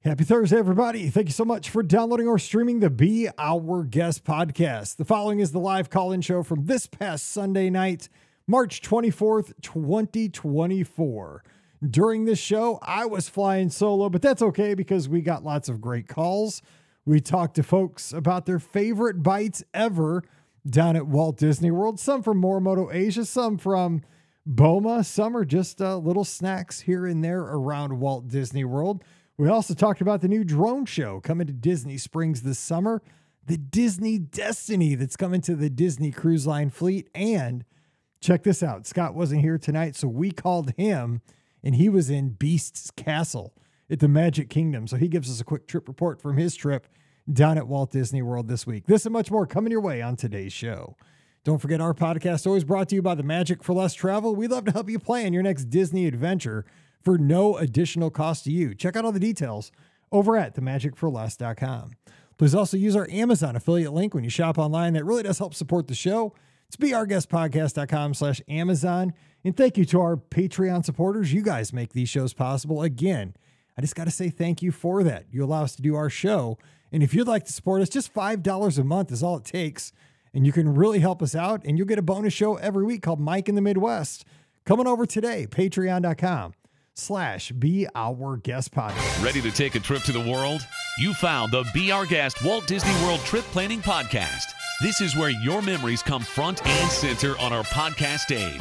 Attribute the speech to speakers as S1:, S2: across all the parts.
S1: Happy Thursday, everybody. Thank you so much for downloading or streaming the Be Our Guest podcast. The following is the live call-in show from this past Sunday night, March 24th, 2024. During this show, I was flying solo, but that's okay because we got lots of great calls. We talked to folks about their favorite bites ever down at Walt Disney World, some from Morimoto Asia, some from Boma, some are just little snacks here and there around Walt Disney World. We also talked about the new drone show coming to Disney Springs this summer, the Disney Destiny that's coming to the Disney Cruise Line fleet. And check this out. Scott wasn't here tonight, so we called him, and he was in Beast's Castle at the Magic Kingdom. So he gives us a quick trip report from his trip down at Walt Disney World this week. This and much more coming your way on today's show. Don't forget, our podcast always brought to you by the Magic for Less Travel. We'd love to help you plan your next Disney adventure for no additional cost to you. Check out all the details over at themagicforless.com. Please also use our Amazon affiliate link when you shop online. That really does help support the show. It's beourguestpodcast.com/Amazon. And thank you to our Patreon supporters. You guys make these shows possible. Again, I just got to say thank you for that. You allow us to do our show. And if you'd like to support us, just $5 a month is all it takes. And you can really help us out. And you'll get a bonus show every week called Mike in the Midwest. Coming over today, patreon.com/Be Our Guest Podcast.
S2: Ready to take a trip to the world? You found the Be Our Guest Walt Disney World Trip Planning Podcast. This is where your memories come front and center on our podcast stage.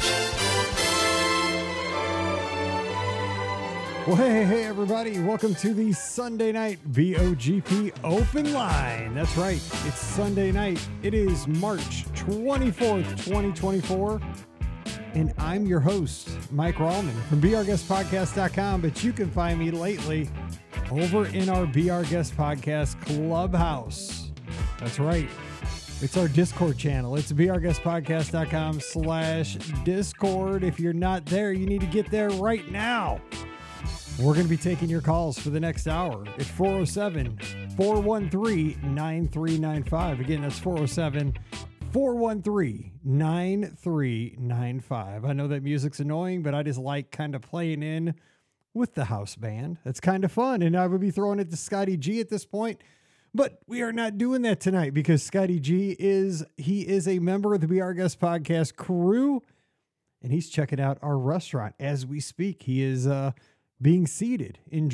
S1: Well, hey, everybody. Welcome to the Sunday night VOGP Open Line. That's right. It's Sunday night. It is March 24th, 2024. And I'm your host, Mike Rallman from BeOurGuestPodcast.com. But you can find me lately over in our Be Our Guest Podcast Clubhouse. That's right. It's our Discord channel. It's BeOurGuestPodcast.com/Discord. If you're not there, you need to get there right now. We're going to be taking your calls for the next hour at 407-413-9395. Again, that's 413-9395. I know that music's annoying, but I just like kind of playing in with the house band. That's kind of fun. And I would be throwing it to Scotty G at this point, but we are not doing that tonight because Scotty G is a member of the Be Our Guest Podcast crew, and he's checking out our restaurant as we speak. He is being seated in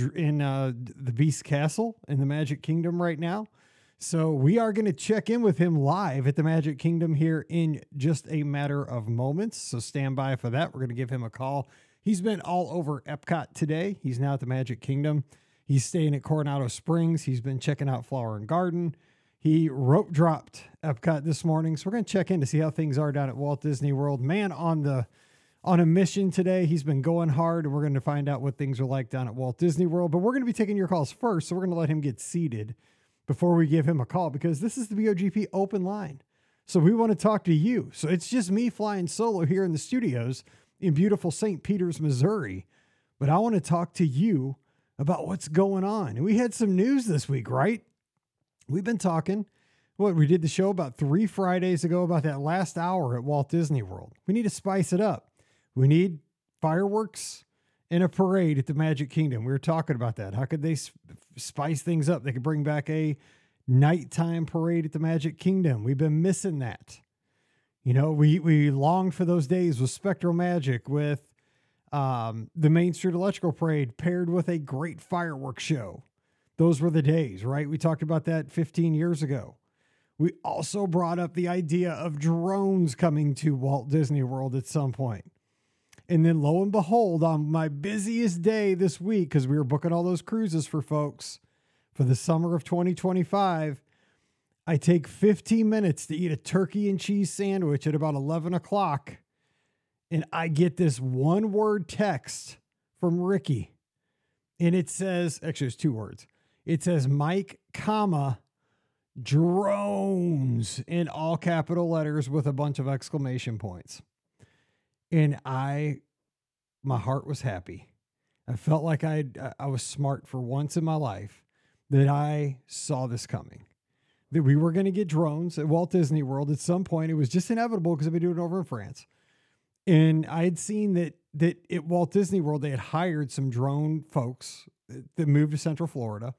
S1: the Beast Castle in the Magic Kingdom right now. So we are going to check in with him live at the Magic Kingdom here in just a matter of moments. So stand by for that. We're going to give him a call. He's been all over Epcot today. He's now at the Magic Kingdom. He's staying at Coronado Springs. He's been checking out Flower and Garden. He rope dropped Epcot this morning. So we're going to check in to see how things are down at Walt Disney World. Man on a mission today. He's been going hard, and we're going to find out what things are like down at Walt Disney World. But we're going to be taking your calls first, so we're going to let him get seated before we give him a call because this is the BOGP Open Line. So we want to talk to you. So it's just me flying solo here in the studios in beautiful St. Peters, Missouri. But I want to talk to you about what's going on. And we had some news this week, right? We've been talking. We did the show about 3 Fridays ago about that last hour at Walt Disney World. We need to spice it up. We need fireworks and a parade at the Magic Kingdom. We were talking about that. How could they spice things up? They could bring back a nighttime parade at the Magic Kingdom. We've been missing that. You know, we longed for those days with Spectral Magic, with the Main Street Electrical Parade paired with a great fireworks show. Those were the days, right? We talked about that 15 years ago. We also brought up the idea of drones coming to Walt Disney World at some point. And then lo and behold, on my busiest day this week, because we were booking all those cruises for folks for the summer of 2025, I take 15 minutes to eat a turkey and cheese sandwich at about 11 o'clock. And I get this one-word text from Ricky. And it says, actually it's 2 words. It says Mike, drones in all capital letters with a bunch of exclamation points. And my heart was happy. I felt like I was smart for once in my life that I saw this coming. That we were going to get drones at Walt Disney World at some point. It was just inevitable because I've been doing it over in France. And I had seen that at Walt Disney World, they had hired some drone folks that moved to Central Florida.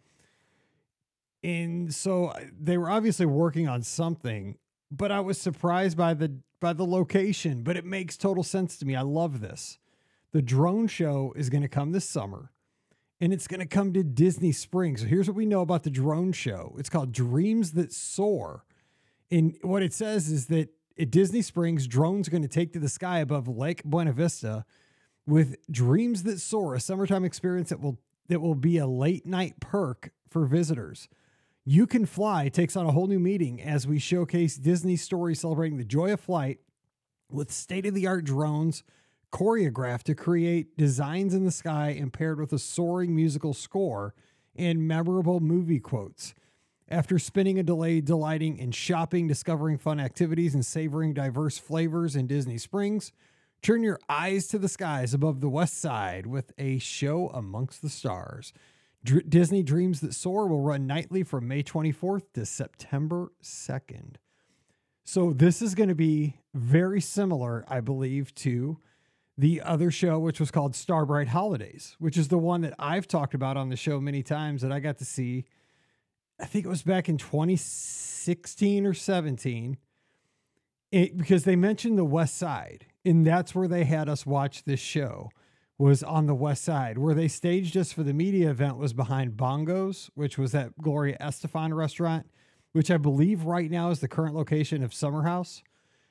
S1: And so they were obviously working on something, but I was surprised by the location, but it makes total sense to me. I love this. The drone show is going to come this summer, and it's going to come to Disney Springs. So here's what we know about the drone show. It's called Dreams That Soar. And what it says is that at Disney Springs, drones are going to take to the sky above Lake Buena Vista with Dreams That Soar, a summertime experience that will be a late night perk for visitors. You Can Fly takes on a whole new meaning as we showcase Disney's story celebrating the joy of flight with state-of-the-art drones choreographed to create designs in the sky and paired with a soaring musical score and memorable movie quotes. After spending a day delighting in shopping, discovering fun activities, and savoring diverse flavors in Disney Springs, turn your eyes to the skies above the West Side with a show amongst the stars. Disney Dreams That Soar will run nightly from May 24th to September 2nd. So this is going to be very similar, I believe, to the other show, which was called Starbright Holidays, which is the one that I've talked about on the show many times that I got to see. I think it was back in 2016 or 17, because they mentioned the West Side, and that's where they had us watch this show, was on the West Side. Where they staged us for the media event was behind Bongos, which was that Gloria Estefan restaurant, which I believe right now is the current location of Summer House.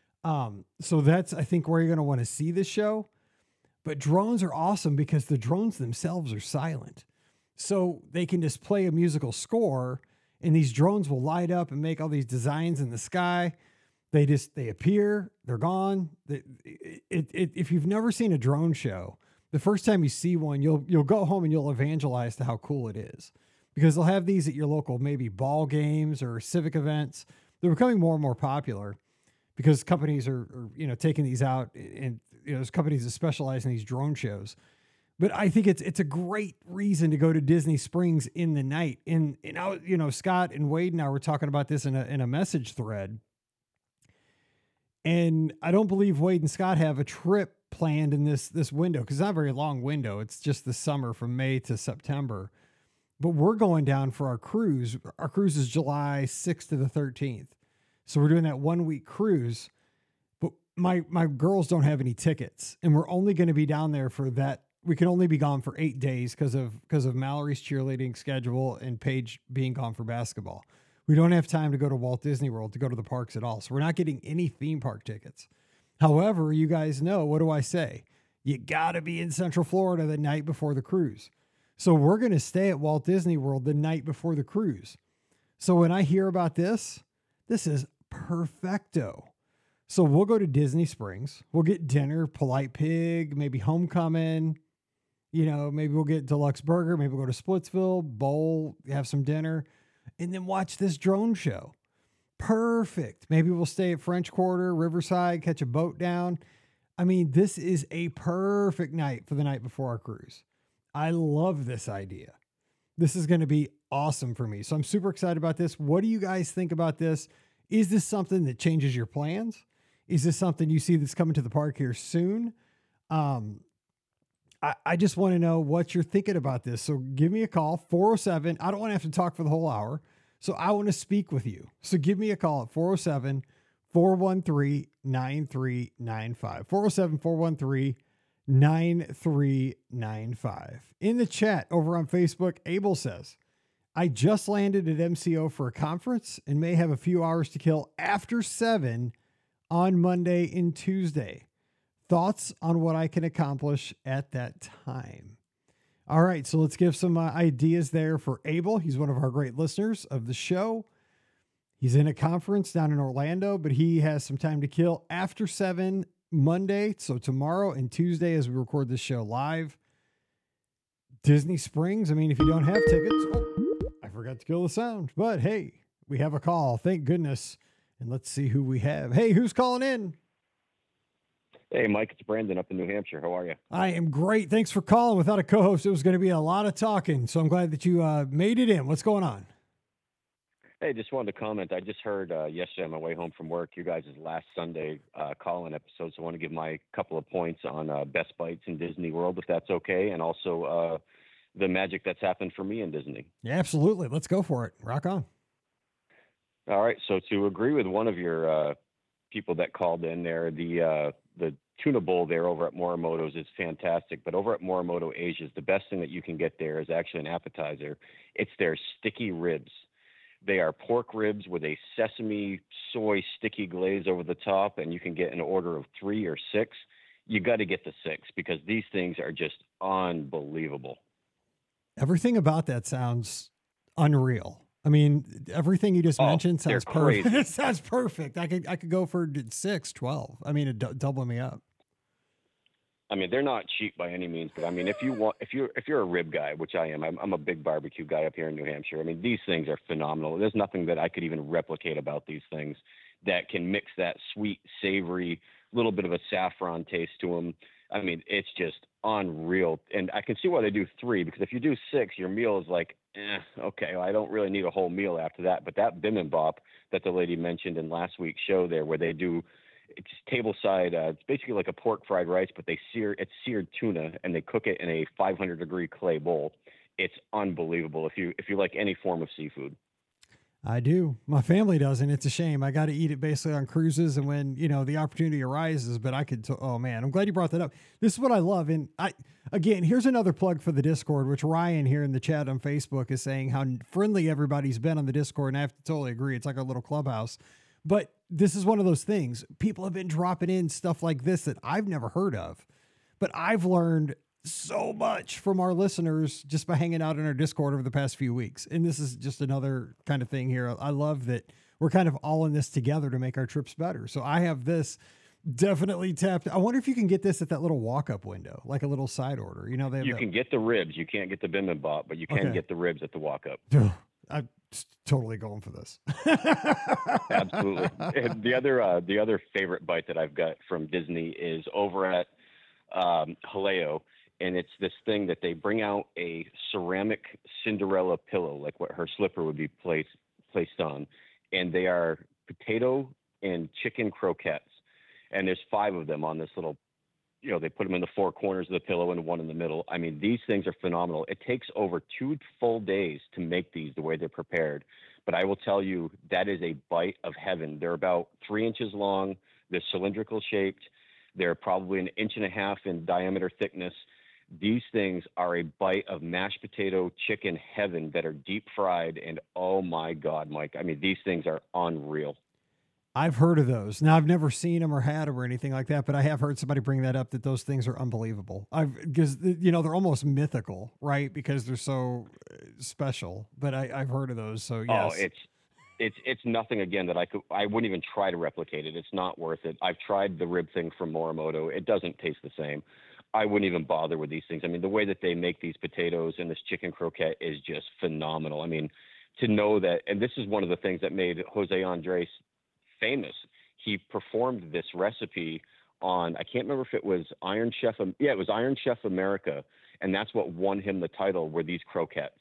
S1: So that's, I think, where you're going to want to see this show. But drones are awesome because the drones themselves are silent. So they can just play a musical score, and these drones will light up and make all these designs in the sky. They appear, they're gone. If you've never seen a drone show, the first time you see one, you'll go home and you'll evangelize to how cool it is, because they'll have these at your local, maybe ball games or civic events. They're becoming more and more popular because companies are taking these out, and there's companies that specialize in these drone shows. But I think it's a great reason to go to Disney Springs in the night. And Scott and Wade and I were talking about this in a message thread. And I don't believe Wade and Scott have a trip planned in this window, because it's not a very long window. It's just the summer from May to September. But we're going down for our cruise. Our cruise is July 6th to the 13th. So we're doing that 1 week cruise. But my girls don't have any tickets, and we're only going to be down there for that. We can only be gone for 8 days because of Mallory's cheerleading schedule and Paige being gone for basketball. We don't have time to go to Walt Disney World, to go to the parks at all. So we're not getting any theme park tickets. However, you guys know, what do I say? You got to be in Central Florida the night before the cruise. So we're going to stay at Walt Disney World the night before the cruise. So when I hear about this is perfecto. So we'll go to Disney Springs. We'll get dinner, Polite Pig, maybe Homecoming. Maybe we'll get Deluxe Burger. Maybe we'll go to Splitsville, bowl, have some dinner, and then watch this drone show. Perfect. Maybe we'll stay at French Quarter, Riverside, catch a boat down. I mean, this is a perfect night for the night before our cruise. I love this idea. This is going to be awesome for me. So I'm super excited about this. What do you guys think about this? Is this something that changes your plans? Is this something you see that's coming to the park here soon? I just want to know what you're thinking about this. So give me a call, 407. I don't want to have to talk for the whole hour, so I want to speak with you. So give me a call at 407-413-9395. 407-413-9395. In the chat over on Facebook, Abel says, I just landed at MCO for a conference and may have a few hours to kill after 7 on Monday and Tuesday. Thoughts on what I can accomplish at that time? All right, so let's give some ideas there for Abel. He's one of our great listeners of the show. He's in a conference down in Orlando, but he has some time to kill after 7 Monday, so tomorrow, and Tuesday as we record this show live. Disney Springs, I mean, if you don't have tickets, I forgot to kill the sound, but hey, we have a call, thank goodness. And let's see who we have. Hey, who's calling in?
S3: Hey, Mike, it's Brandon up in New Hampshire. How are you?
S1: I am great. Thanks for calling. Without a co-host, it was going to be a lot of talking, so I'm glad that you made it in. What's going on?
S3: Hey, just wanted to comment. I just heard yesterday on my way home from work, you guys' last Sunday call-in episode, so I want to give my couple of points on Best Bites in Disney World, if that's okay, and also the magic that's happened for me in Disney.
S1: Yeah, absolutely. Let's go for it. Rock on.
S3: All right. So to agree with one of your people that called in there, the tuna bowl there over at Morimoto's is fantastic. But over at Morimoto Asia's, the best thing that you can get there is actually an appetizer. It's their sticky ribs. They are pork ribs with a sesame soy sticky glaze over the top, and you can get an order of 3 or 6. You got to get the 6 because these things are just unbelievable.
S1: Everything about that sounds unreal. I mean, everything you just mentioned sounds perfect. It sounds perfect. I could go for 6, 12. I mean, double me up.
S3: I mean, they're not cheap by any means, but I mean, if you're a rib guy, which I am, I'm a big barbecue guy up here in New Hampshire. I mean, these things are phenomenal. There's nothing that I could even replicate about these things that can mix that sweet, savory, little bit of a saffron taste to them. I mean, it's just unreal. And I can see why they do 3, because if you do 6, your meal is like, okay, well, I don't really need a whole meal after that. But that bibimbap that the lady mentioned in last week's show there, where they do, it's table side, it's basically like a pork fried rice, but it's seared tuna, and they cook it in a 500-degree clay bowl. It's unbelievable if you like any form of seafood.
S1: I do. My family doesn't. It's a shame. I got to eat it basically on cruises and when, the opportunity arises, but I could, oh man, I'm glad you brought that up. This is what I love. And again, here's another plug for the Discord, which Ryan here in the chat on Facebook is saying how friendly everybody's been on the Discord. And I have to totally agree. It's like a little clubhouse, but this is one of those things. People have been dropping in stuff like this that I've never heard of, but I've learned so much from our listeners just by hanging out in our Discord over the past few weeks. And this is just another kind of thing here. I love that we're kind of all in this together to make our trips better. So I have this definitely tapped. I wonder if you can get this at that little walk-up window, like a little side order. You
S3: can get the ribs. You can't get the bibimbap, but you can get the ribs at the walk-up.
S1: I'm totally going for this.
S3: Absolutely. And the other favorite bite that I've got from Disney is over at Haleo. And it's this thing that they bring out a ceramic Cinderella pillow, like what her slipper would be placed on. And they are potato and chicken croquettes. And there's 5 of them on this little, they put them in the 4 corners of the pillow and 1 in the middle. I mean, these things are phenomenal. It takes over 2 full days to make these the way they're prepared. But I will tell you, that is a bite of heaven. They're about 3 inches long. They're cylindrical shaped. They're probably 1.5 inches in diameter thickness. These things are a bite of mashed potato chicken heaven that are deep fried. And oh my God, Mike, I mean, these things are unreal.
S1: I've heard of those. Now, I've never seen them or had them or anything like that, but I have heard somebody bring that up, that those things are unbelievable. Because, they're almost mythical, right? Because they're so special, but I've heard of those. So yes.
S3: Oh, it's nothing, again, that I wouldn't even try to replicate it. It's not worth it. I've tried the rib thing from Morimoto. It doesn't taste the same. I wouldn't even bother with these things. I mean, the way that they make these potatoes and this chicken croquette is just phenomenal. I mean, to know that, and this is one of the things that made Jose Andres famous. He performed this recipe on, I can't remember if it was Iron Chef. Yeah, it was Iron Chef America. And that's what won him the title, were these croquettes.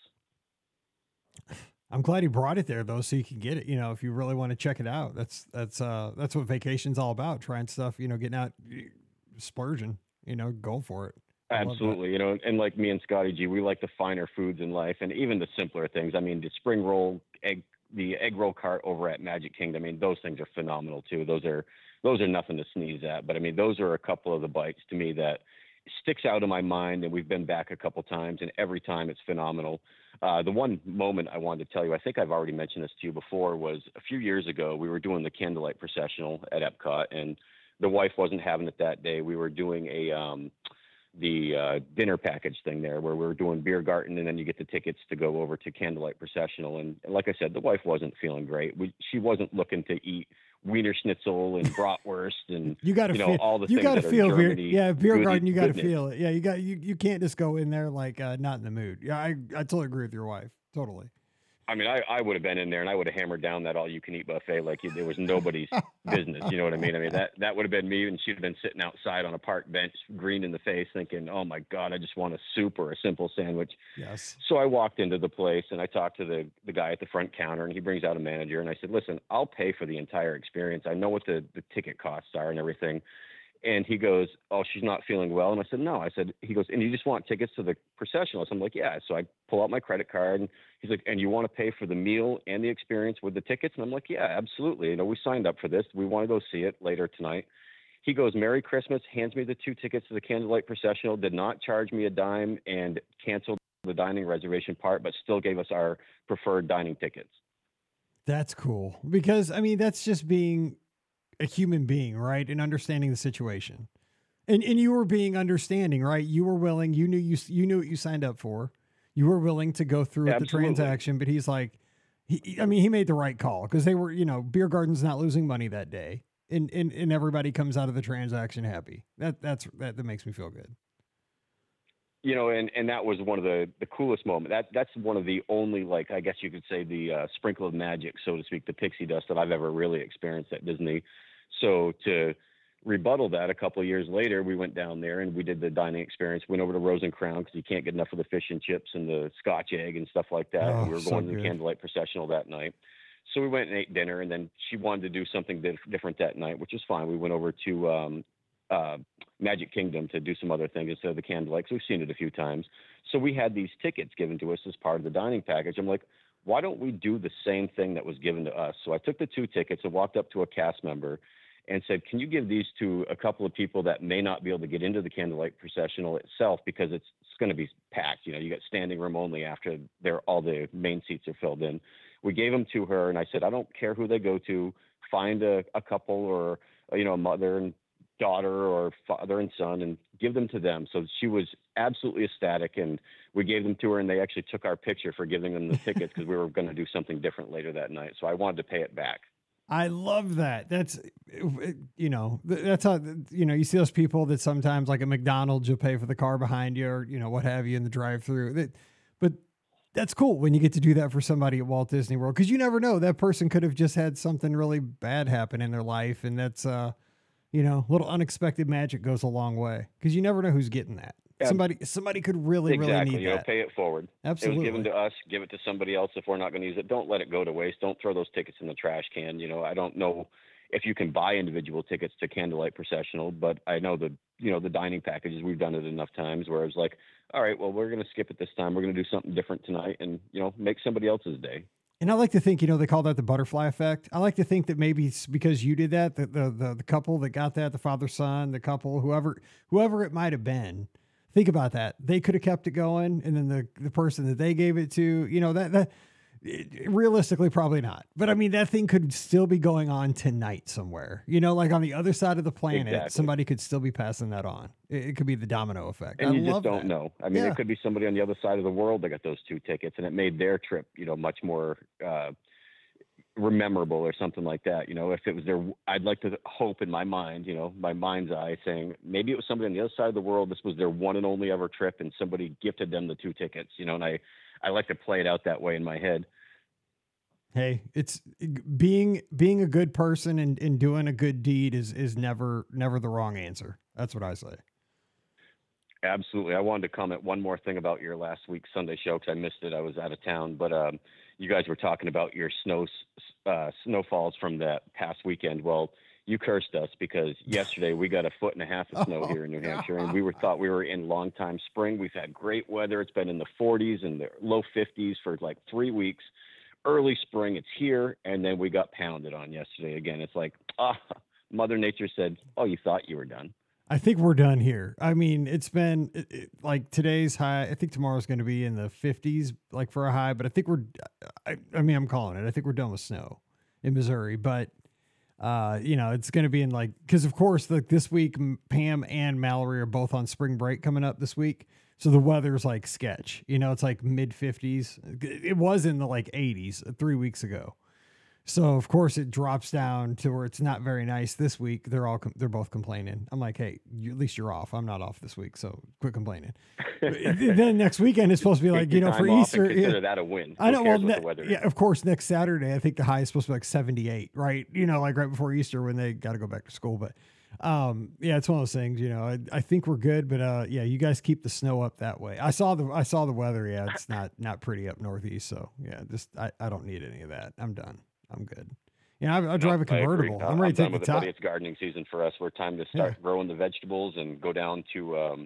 S1: I'm glad he brought it there though, so you can get it, if you really want to check it out. That's what vacation's all about. Trying stuff, getting out, splurging. Go for it.
S3: Absolutely. And like me and Scotty G, we like the finer foods in life and even the simpler things. I mean, the spring roll, the egg roll cart over at Magic Kingdom. I mean, those things are phenomenal too. Those are nothing to sneeze at, but I mean, those are a couple of the bites to me that sticks out in my mind. And we've been back a couple times and every time it's phenomenal. The one moment I wanted to tell you, I think I've already mentioned this to you before, was a few years ago, we were doing the candlelight processional at Epcot and the wife wasn't having it that day. We were doing the dinner package thing there where we were doing beer garden and then you get the tickets to go over to candlelight processional. And like I said, the wife wasn't feeling great. She wasn't looking to eat Wiener Schnitzel and bratwurst and
S1: you got to feel
S3: all the
S1: you
S3: things
S1: got to
S3: that
S1: feel
S3: are Germany,
S1: beer garden. You got to feel it. Yeah, you can't just go in there like not in the mood. Yeah, I totally agree with your wife. Totally.
S3: I mean, I would have been in there and I would have hammered down that all-you-can-eat buffet like there was nobody's business. You know what I mean? I mean, that would have been me, and she'd have been sitting outside on a park bench, green in the face, thinking, oh, my God, I just want a soup or a simple sandwich.
S1: Yes.
S3: So I walked into the place, and I talked to the guy at the front counter, and he brings out a manager, and I said, listen, I'll pay for the entire experience. I know what the ticket costs are and everything. And he goes, "Oh, she's not feeling well." And I said, "No." I said, he goes, "And you just want tickets to the processional?" So I'm like, "Yeah." So I pull out my credit card, and he's like, "And you want to pay for the meal and the experience with the tickets?" And I'm like, "Yeah, absolutely. You know, we signed up for this. We want to go see it later tonight." He goes, "Merry Christmas," hands me the 2 tickets to the candlelight processional, did not charge me a dime, and canceled the dining reservation part, but still gave us our preferred dining tickets.
S1: That's cool because I mean that's just being a human being, right? And understanding the situation. And you were being understanding, right? You were willing, you knew what you signed up for. You were willing to go through with the
S3: Absolutely.
S1: transaction, but he's like I mean, he made the right call because they were, Beer Garden's not losing money that day. And everybody comes out of the transaction happy. That makes me feel good.
S3: You know, and that was one of the coolest moments. That's one of the only, like, I guess you could say, the sprinkle of magic, so to speak, the pixie dust that I've ever really experienced at Disney. So to rebuttal that, a couple of years later, we went down there and we did the dining experience, went over to Rose and Crown because you can't get enough of the fish and chips and the Scotch egg and stuff like that.
S1: Oh,
S3: And we were
S1: so
S3: going to the
S1: good.
S3: candlelight processional that night. So we went and ate dinner, and then she wanted to do something different that night, which is fine. We went over to Magic Kingdom to do some other things instead of the candlelight, because we've seen it a few times. So we had these tickets given to us as part of the dining package. I'm like, why don't we do the same thing that was given to us? So I took the 2 tickets and walked up to a cast member and said, "Can you give these to a couple of people that may not be able to get into the candlelight processional itself because it's going to be packed? You know, you got standing room only after all the main seats are filled in." We gave them to her, and I said, "I don't care who they go to. Find a couple or a mother and daughter or father and son and give them to them." So she was absolutely ecstatic, and we gave them to her, and they actually took our picture for giving them the tickets because we were going to do something different later that night. So I wanted to pay it back.
S1: I love that. That's that's how you see those people that sometimes like at McDonald's you'll pay for the car behind you or what have you in the drive-through. But that's cool when you get to do that for somebody at Walt Disney World because you never know, that person could have just had something really bad happen in their life, and that's little unexpected magic goes a long way because you never know who's getting that.
S3: Yeah.
S1: Somebody could really
S3: Exactly.
S1: need that.
S3: Pay it forward.
S1: Absolutely.
S3: It was given to us. Give it to somebody else if we're not going to use it. Don't let it go to waste. Don't throw those tickets in the trash can. I don't know if you can buy individual tickets to Candlelight Processional, but I know the dining packages, we've done it enough times where I was like, all right, well, we're going to skip it this time. We're going to do something different tonight and, make somebody else's day.
S1: And I like to think, they call that the butterfly effect. I like to think that maybe it's because you did that, the couple that got that, the father, son, the couple, whoever it might have been. Think about that. They could have kept it going. And then the person that they gave it to, realistically, probably not. But I mean, that thing could still be going on tonight somewhere, like on the other side of the planet,
S3: Exactly.
S1: Somebody could still be passing that on. It could be the domino effect.
S3: And
S1: I
S3: you just
S1: love
S3: don't
S1: that.
S3: know. I mean,
S1: Yeah.
S3: It could be somebody on the other side of the world that got those 2 tickets and it made their trip, much more, memorable or something like that. If it was I'd like to hope in my mind, my mind's eye saying maybe it was somebody on the other side of the world. This was their one and only ever trip and somebody gifted them the 2 tickets, and I like to play it out that way in my head.
S1: Hey, it's being a good person and doing a good deed is never the wrong answer. That's what I say.
S3: Absolutely. I wanted to comment one more thing about your last week's Sunday show because I missed it. I was out of town, but you guys were talking about your snowfalls from that past weekend. Well, you cursed us because yesterday we got 1.5 feet of snow here in New Hampshire, and thought we were in long time spring. We've had great weather. It's been in the 40s and the low 50s for like 3 weeks. Early spring, it's here, and then we got pounded on yesterday again. It's like, Mother Nature said, "Oh, you thought you were done."
S1: I think we're done here. I mean, it's been like today's high. I think tomorrow's going to be in the 50s, like for a high. But I think I'm calling it. I think we're done with snow in Missouri. But it's going to be in because of course, this week Pam and Mallory are both on spring break coming up this week. So the weather's like sketch. It's like mid 50s. It was in the 80s 3 weeks ago. So of course it drops down to where it's not very nice this week. They're both complaining. I'm like, hey, at least you're off. I'm not off this week, so quit complaining. Then next weekend it's supposed to be like for Easter.
S3: Consider that a win.
S1: I know. Well,
S3: the weather is.
S1: Of course, next Saturday I think the high is supposed to be like 78, right? Like right before Easter when they got to go back to school. But it's one of those things. I think we're good, but you guys keep the snow up that way. I saw the weather. Yeah, it's not pretty up northeast. So yeah, I don't need any of that. I'm done. I'm good. Yeah, I drive a convertible. I'm ready to take the top.
S3: It's gardening season for us. We're time to start growing the vegetables and go down to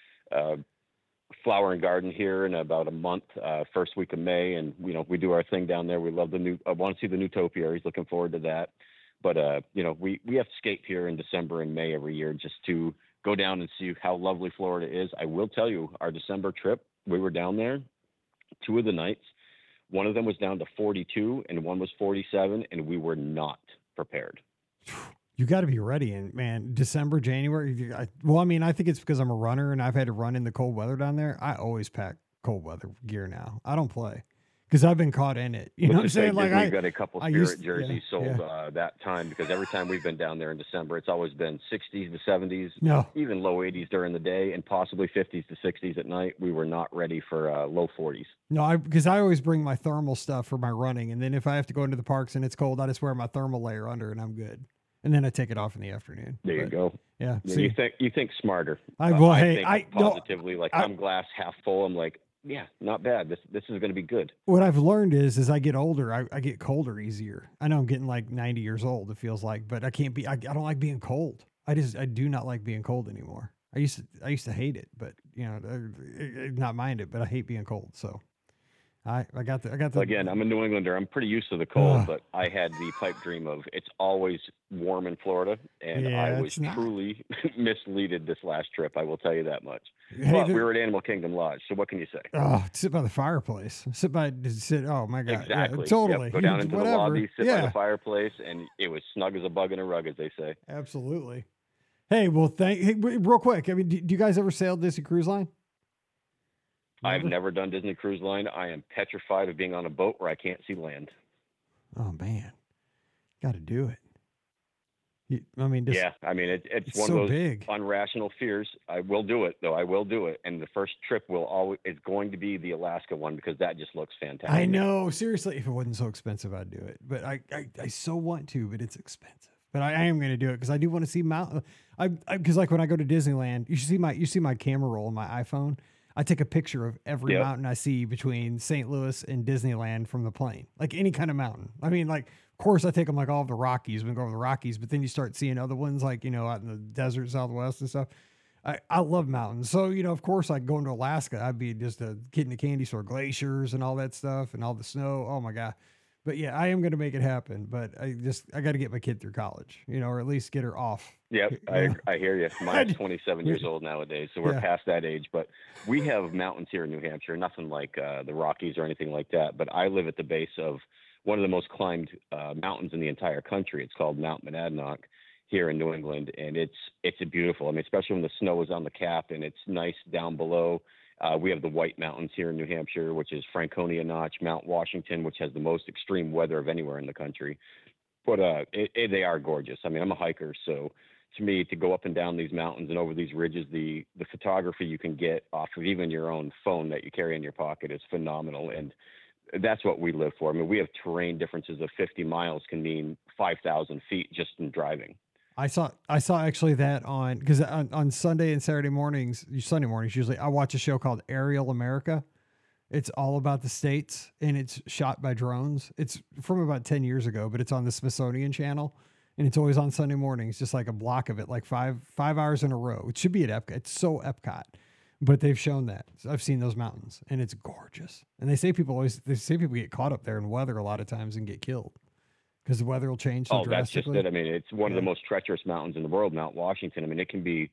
S3: flower and garden here in about a month, first week of May. And, we do our thing down there. We love I want to see the new topiaries. Looking forward to that. But, we have to escape here in December and May every year just to go down and see how lovely Florida is. I will tell you, our December trip, we were down there 2 of the nights. One of them was down to 42 and one was 47, and we were not prepared.
S1: You got to be ready. And man, December, January. I think it's because I'm a runner and I've had to run in the cold weather down there. I always pack cold weather gear now. I don't play because I've been caught in it. You know what I'm saying? Like
S3: we've got a couple Spirit jerseys sold that time, because every time we've been down there in December, it's always been 60s to 70s, even low 80s during the day, and possibly 50s to 60s at night. We were not ready for low 40s.
S1: No, because I always bring my thermal stuff for my running, and then if I have to go into the parks and it's cold, I just wear my thermal layer under, and I'm good. And then I take it off in the afternoon.
S3: There you go.
S1: Yeah.
S3: You think smarter.
S1: I think
S3: positively. I'm glass half full. I'm like, yeah, not bad. This is going to be good.
S1: What I've learned is as I get older, I get colder easier. I know I'm getting like 90 years old, it feels like, but I don't like being cold. I do not like being cold anymore. I used to hate it, but not mind it, but I hate being cold. So I got the.
S3: Again, I'm a New Englander. I'm pretty used to the cold, but I had the pipe dream of it's always warm in Florida, and I was truly misleaded this last trip. I will tell you that much. But we were at Animal Kingdom Lodge, so what can you say?
S1: Oh, sit by the fireplace. Oh my God!
S3: Exactly.
S1: Yeah, totally.
S3: Yep. Go down into the lobby, sit by the fireplace, and it was snug as a bug in a rug, as they say.
S1: Absolutely. Hey, well, real quick. I mean, do you guys ever sail Disney Cruise Line?
S3: I've never done Disney Cruise Line. I am petrified of being on a boat where I can't see land.
S1: Oh man, got to do it. It's one
S3: of those
S1: big,
S3: unrational fears. I will do it, though. I will do it, and the first trip is going to be the Alaska one, because that just looks fantastic.
S1: I know, seriously. If it wasn't so expensive, I'd do it. But I so want to, but it's expensive. But I am going to do it because I do want to see mountain. Because like when I go to Disneyland, you see my camera roll on my iPhone. I take a picture of every mountain I see between St. Louis and Disneyland from the plane, like any kind of mountain. I mean, like, of course, I take them like all of the Rockies. We go over the Rockies, but then you start seeing other ones like, out in the desert Southwest and stuff. I love mountains. So, of course, like going to Alaska, I'd be just a kid in a candy store, glaciers and all that stuff and all the snow. Oh, my God. But yeah, I am going to make it happen, but I got to get my kid through college, or at least get her off.
S3: Yep. I hear you. Mine's 27 years old nowadays, so we're past that age, but we have mountains here in New Hampshire, nothing like the Rockies or anything like that. But I live at the base of one of the most climbed mountains in the entire country. It's called Mount Monadnock here in New England. And it's beautiful. I mean, especially when the snow is on the cap and it's nice down below. We have the White Mountains here in New Hampshire, which is Franconia Notch, Mount Washington, which has the most extreme weather of anywhere in the country. But they are gorgeous. I mean, I'm a hiker, so to me, to go up and down these mountains and over these ridges, the photography you can get off of even your own phone that you carry in your pocket is phenomenal. And that's what we live for. I mean, we have terrain differences of 50 miles can mean 5,000 feet just in driving.
S1: I saw actually that because on Sunday and Sunday mornings usually I watch a show called Aerial America. It's all about the states and it's shot by drones. It's from about 10 years ago, but it's on the Smithsonian Channel and it's always on Sunday mornings, just like a block of it, like five hours in a row. It should be at Epcot. It's so Epcot, but they've shown that. So I've seen those mountains and it's gorgeous. And they say people get caught up there in weather a lot of times and get killed. Because the weather will change so drastically.
S3: That's just it. I mean, it's one of the most treacherous mountains in the world, Mount Washington. I mean, it can be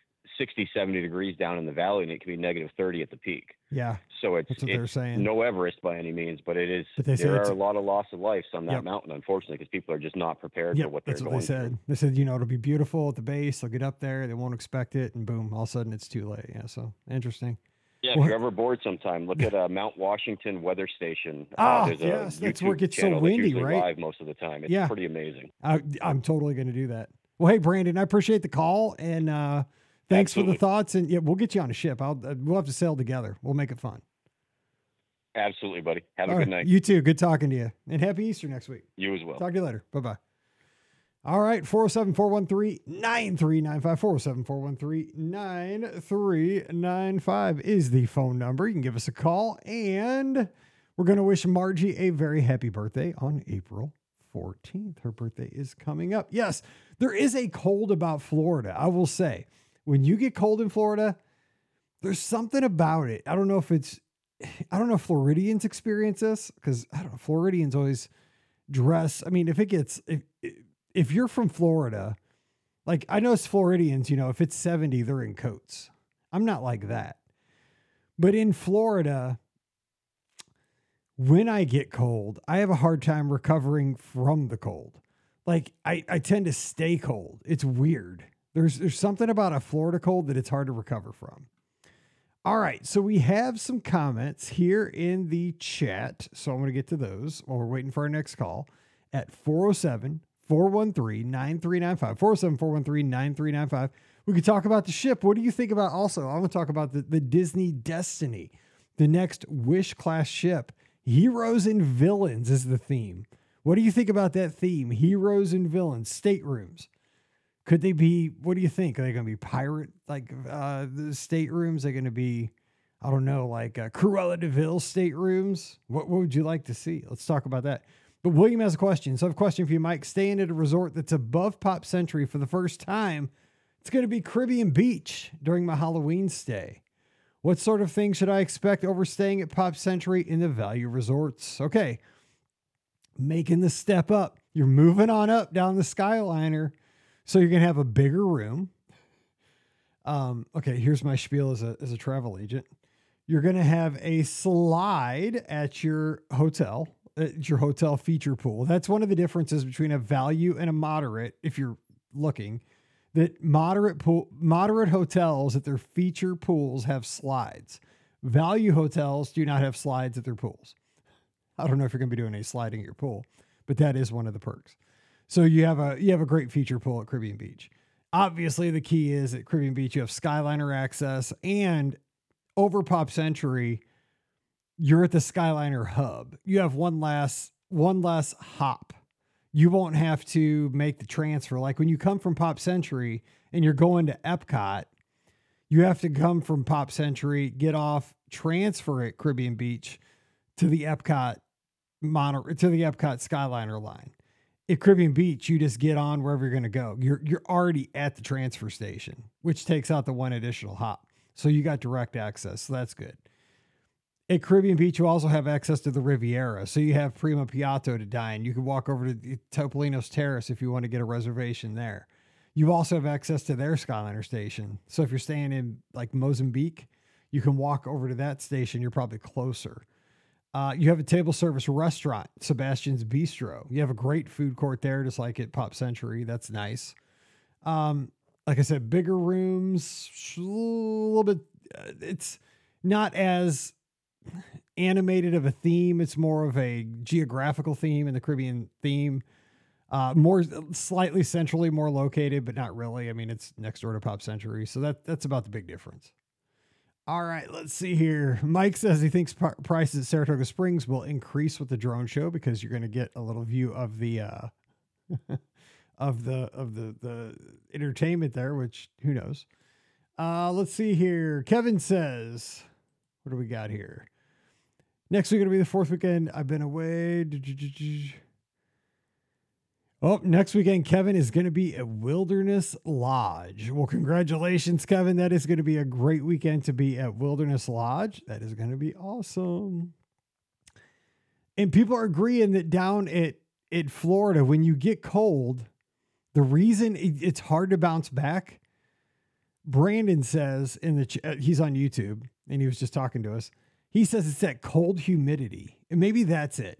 S3: 60, 70 degrees down in the valley, and it can be negative 30 at the peak.
S1: Yeah.
S3: So it's
S1: they're saying.
S3: No Everest by any means, but it is. But there are a lot of loss of life on that mountain, unfortunately, because people are just not prepared for what they're going through.
S1: That's what they said. They said, it'll be beautiful at the base. They'll get up there. They won't expect it, and boom, all of a sudden it's too late. Yeah, so interesting.
S3: Yeah, if you're ever bored sometime, look at Mount Washington Weather Station.
S1: Yes, that's where it gets so windy, right?
S3: Live most of the time. It's pretty amazing.
S1: I'm totally going to do that. Well, hey, Brandon, I appreciate the call, and thanks for the thoughts. And we'll get you on a ship. We'll have to sail together. We'll make it fun.
S3: Absolutely, buddy. Have a good night.
S1: You too. Good talking to you. And happy Easter next week.
S3: You as well.
S1: Talk to you later. Bye-bye. All right, 407-413-9395, 407-413-9395 is the phone number. You can give us a call, and we're going to wish Margie a very happy birthday on April 14th. Her birthday is coming up. Yes, there is a cold about Florida. I will say, when you get cold in Florida, there's something about it. I don't know if Floridians experience this, because I don't know, Floridians always dress. I mean, if you're from Florida, like I know it's Floridians, if it's 70, they're in coats. I'm not like that. But in Florida, when I get cold, I have a hard time recovering from the cold. Like I tend to stay cold. It's weird. There's something about a Florida cold that it's hard to recover from. All right, so we have some comments here in the chat. So I'm going to get to those while we're waiting for our next call at 407-413-9395. 407-413-9395. We could talk about the ship. What do you think about also? I'm going to talk about the Disney Destiny, the next Wish class ship. Heroes and villains is the theme. What do you think about that theme? Heroes and villains, staterooms. Could they be, what do you think? Are they going to be pirate, the staterooms? Are they going to be, I don't know, like Cruella de Vil staterooms? What would you like to see? Let's talk about that. But William has a question. So I have a question for you, Mike. Staying at a resort that's above Pop Century for the first time, it's going to be Caribbean Beach during my Halloween stay. What sort of things should I expect over staying at Pop Century in the value resorts? Okay. Making the step up. You're moving on up down the Skyliner. So you're going to have a bigger room. Okay, here's my spiel as a travel agent. You're going to have a slide at your hotel feature pool. That's one of the differences between a value and a moderate, if you're looking. That moderate hotels at their feature pools have slides. Value hotels do not have slides at their pools. I don't know if you're going to be doing any sliding at your pool, but that is one of the perks. So you have a great feature pool at Caribbean Beach. Obviously, the key is at Caribbean Beach, you have Skyliner access, and over Pop Century, you're at the Skyliner hub. You have one less hop. You won't have to make the transfer. Like when you come from Pop Century and you're going to Epcot, you have to come from Pop Century, get off, transfer at Caribbean Beach to the Epcot Skyliner line. At Caribbean Beach, you just get on wherever you're going to go. You're already at the transfer station, which takes out the one additional hop. So you got direct access. So that's good. At Caribbean Beach, you also have access to the Riviera. So you have Prima Piatto to dine. You can walk over to the Topolino's Terrace if you want to get a reservation there. You also have access to their Skyliner station. So if you're staying in like Mozambique, you can walk over to that station. You're probably closer. You have a table service restaurant, Sebastian's Bistro. You have a great food court there, just like at Pop Century. That's nice. Like I said, bigger rooms, a little bit. It's not as animated of a theme. It's more of a geographical theme and the Caribbean theme. More slightly centrally more located, but not really. I mean, it's next door to Pop Century. So that's about the big difference. All right, let's see here. Mike says he thinks prices at Saratoga Springs will increase with the drone show because you're going to get a little view of the of the entertainment there, which who knows. Let's see here. Kevin says, what do we got here? Next week going to be the fourth weekend. I've been away. Oh, next weekend, Kevin is going to be at Wilderness Lodge. Well, congratulations, Kevin. That is going to be a great weekend to be at Wilderness Lodge. That is going to be awesome. And people are agreeing that down at Florida, when you get cold, the reason it's hard to bounce back, Brandon says he's on YouTube and he was just talking to us. He says it's that cold humidity, and maybe that's it.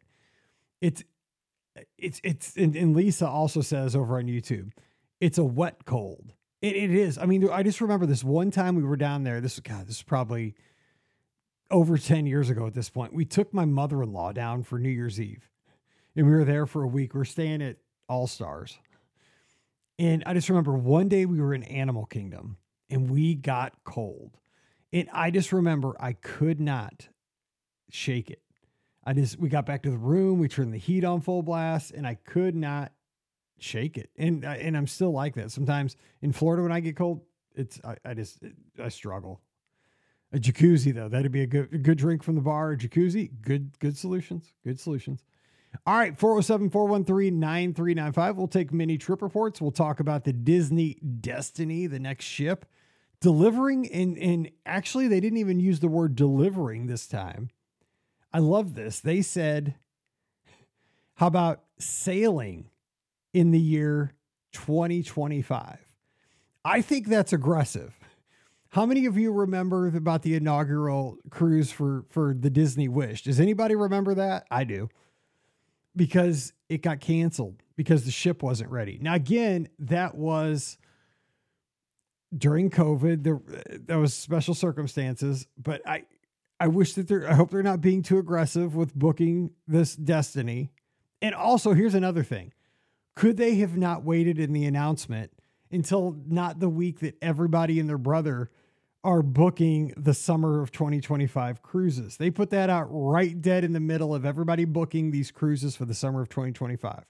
S1: And Lisa also says over on YouTube, it's a wet cold. It is. I mean, I just remember this one time we were down there. This is probably over 10 years ago at this point. We took my mother-in-law down for New Year's Eve, and we were there for a week. We're staying at All Stars. And I just remember one day we were in Animal Kingdom and we got cold. And I just remember I could not shake it. We got back to the room, we turned the heat on full blast, and I could not shake it. And I'm still like that. Sometimes in Florida, when I get cold, I struggle. A jacuzzi though, that'd be a good drink from the bar. A jacuzzi, good solutions. All right, 407-413-9395. We'll take mini trip reports. We'll talk about the Disney Destiny, the next ship, delivering. And actually, they didn't even use the word delivering this time. I love this. They said, how about sailing in the year 2025? I think that's aggressive. How many of you remember about the inaugural cruise for the Disney Wish? Does anybody remember that? I do. Because it got canceled because the ship wasn't ready. Now, again, that was during COVID. There was special circumstances, but I wish that I hope they're not being too aggressive with booking this Destiny. And also, here's another thing. Could they have not waited in the announcement until not the week that everybody and their brother are booking the summer of 2025 cruises? They put that out right dead in the middle of everybody booking these cruises for the summer of 2025.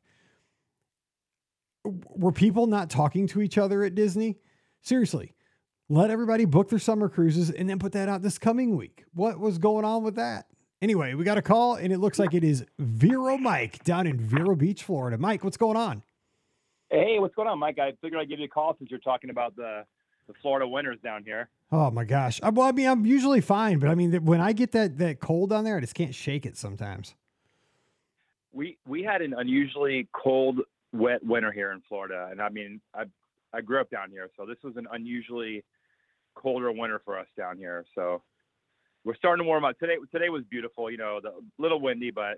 S1: Were people not talking to each other at Disney? Seriously, let everybody book their summer cruises and then put that out this coming week. What was going on with that? Anyway, we got a call and it looks like it is Vero Mike down in Vero Beach, Florida. Mike, what's going on?
S4: Hey, what's going on, Mike? I figured I'd give you a call since you're talking about the Florida winters down here.
S1: Oh my gosh. Well, I mean, I'm usually fine, but I mean, when I get that cold down there, I just can't shake it sometimes.
S4: We had an unusually cold, wet winter here in Florida. And I mean, I grew up down here, so this was an unusually colder winter for us down here. So we're starting to warm up. Today was beautiful, a little windy, but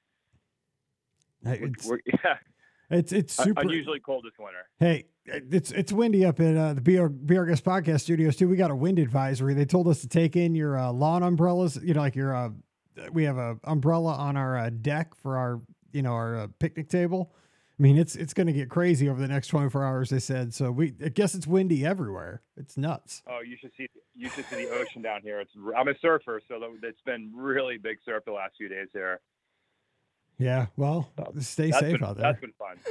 S1: it's super
S4: unusually cold this winter.
S1: Hey, it's windy up in the BR Guest Podcast studios too. We got a wind advisory. They told us to take in your lawn umbrellas. Like your we have a umbrella on our deck for our picnic table. I mean, it's going to get crazy over the next 24 hours. They said so. I guess it's windy everywhere. It's nuts.
S4: Oh, you should see the ocean down here. I'm a surfer, so it's been really big surf the last few days here.
S1: Yeah, well, stay safe out there.
S4: That's been fun.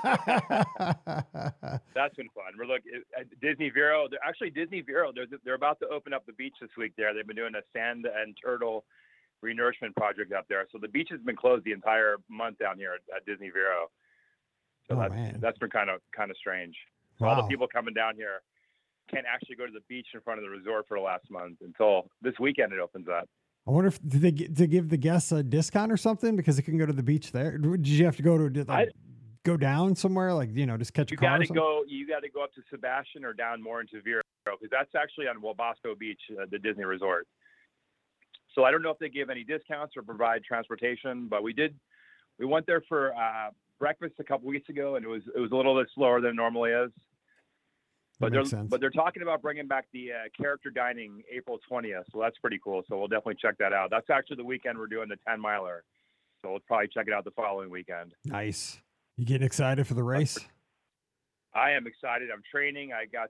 S4: That's been fun. We're looking at Disney Vero. Disney Vero, they're about to open up the beach this week there. They've been doing a sand and turtle renourishment project up there. So the beach has been closed the entire month down here at Disney Vero. So that's been kind of strange.
S1: Wow.
S4: All the people coming down here can't actually go to the beach in front of the resort for the last month until this weekend it opens up.
S1: I wonder if did they give the guests a discount or something because they can go to the beach there. Did you have to go to go down somewhere just catch a car?
S4: You got to go up to Sebastian or down more into Vero because that's actually on Wabasco Beach, the Disney Resort. So I don't know if they give any discounts or provide transportation, but we went there for breakfast a couple weeks ago, and it was a little bit slower than it normally is. But they're talking about bringing back the character dining April 20th, so that's pretty cool. So we'll definitely check that out. That's actually the weekend we're doing the 10-miler, so we'll probably check it out the following weekend.
S1: Nice. You getting excited for the race?
S4: I am excited. I'm training. I got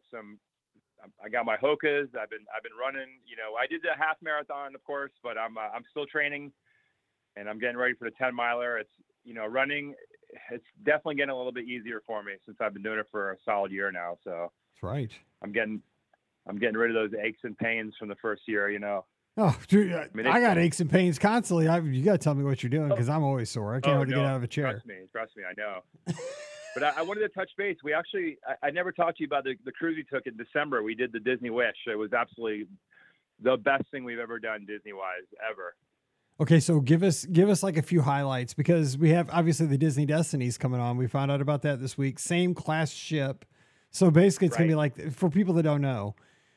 S4: my Hokas. I've been running. I did the half marathon, of course, but I'm still training, and I'm getting ready for the 10-miler. It's running. It's definitely getting a little bit easier for me since I've been doing it for a solid year now. So.
S1: That's right.
S4: I'm getting rid of those aches and pains from the first year,
S1: Oh, dude, I got aches and pains constantly. You got to tell me what you're doing because I'm always sore. I can't get out of a chair.
S4: Trust me, I know. But I wanted to touch base. We actually, I never talked to you about the cruise we took in December. We did the Disney Wish. It was absolutely the best thing we've ever done Disney-wise ever.
S1: Okay, so give us like a few highlights because we have obviously the Disney Destiny's coming on. We found out about that this week. Same class ship. So basically, it's going to be like, for people that don't know,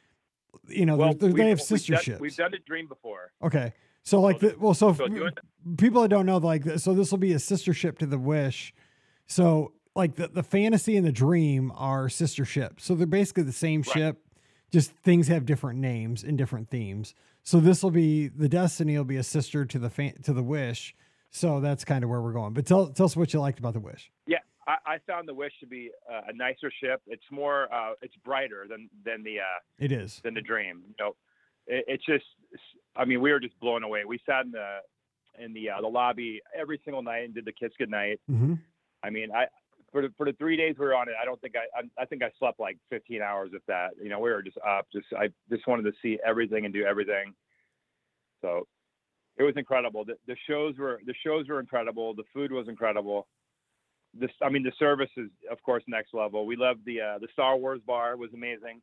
S1: they have sister ships.
S4: We've done a Dream before.
S1: Okay. So people that don't know, so this will be a sister ship to the Wish. So like the Fantasy and the Dream are sister ships. So they're basically the same ship, just things have different names and different themes. So this will be, the Destiny will be a sister to the Wish. So that's kind of where we're going. But tell us what you liked about the Wish.
S4: Yeah. I found the Wish to be a nicer ship. It's more, it's brighter than the. It is than the Dream. It's just. I mean, we were just blown away. We sat in the lobby every single night and did the Kiss Goodnight.
S1: Mm-hmm.
S4: I mean, for the 3 days we were on it, I think I slept like 15 hours if that. We were just up. I just wanted to see everything and do everything. So It was incredible. The shows were incredible. The food was incredible. The service is of course next level. We loved the Star Wars bar was amazing.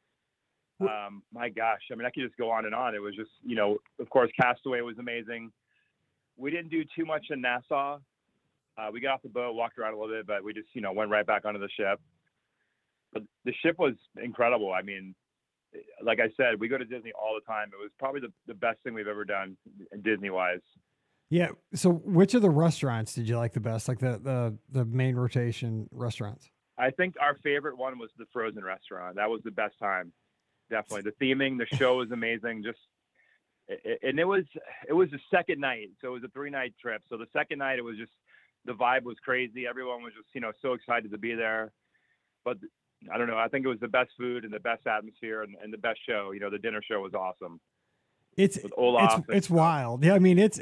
S4: My gosh, I mean, I could just go on and on. It was just, of course, Castaway was amazing. We didn't do too much in Nassau. We got off the boat, walked around a little bit, but we just, went right back onto the ship. But the ship was incredible. I mean, like I said, we go to Disney all the time. It was probably the best thing we've ever done Disney-wise.
S1: Yeah. So which of the restaurants did you like the best? Like the main rotation restaurants?
S4: I think our favorite one was the Frozen restaurant. That was the best time. Definitely. The theming, the show was amazing. And it was the second night. So it was a 3-night trip. So the second night, it was just, the vibe was crazy. Everyone was just, so excited to be there. But I don't know. I think it was the best food and the best atmosphere and the best show. The dinner show was awesome.
S1: It's wild. Yeah, I mean it's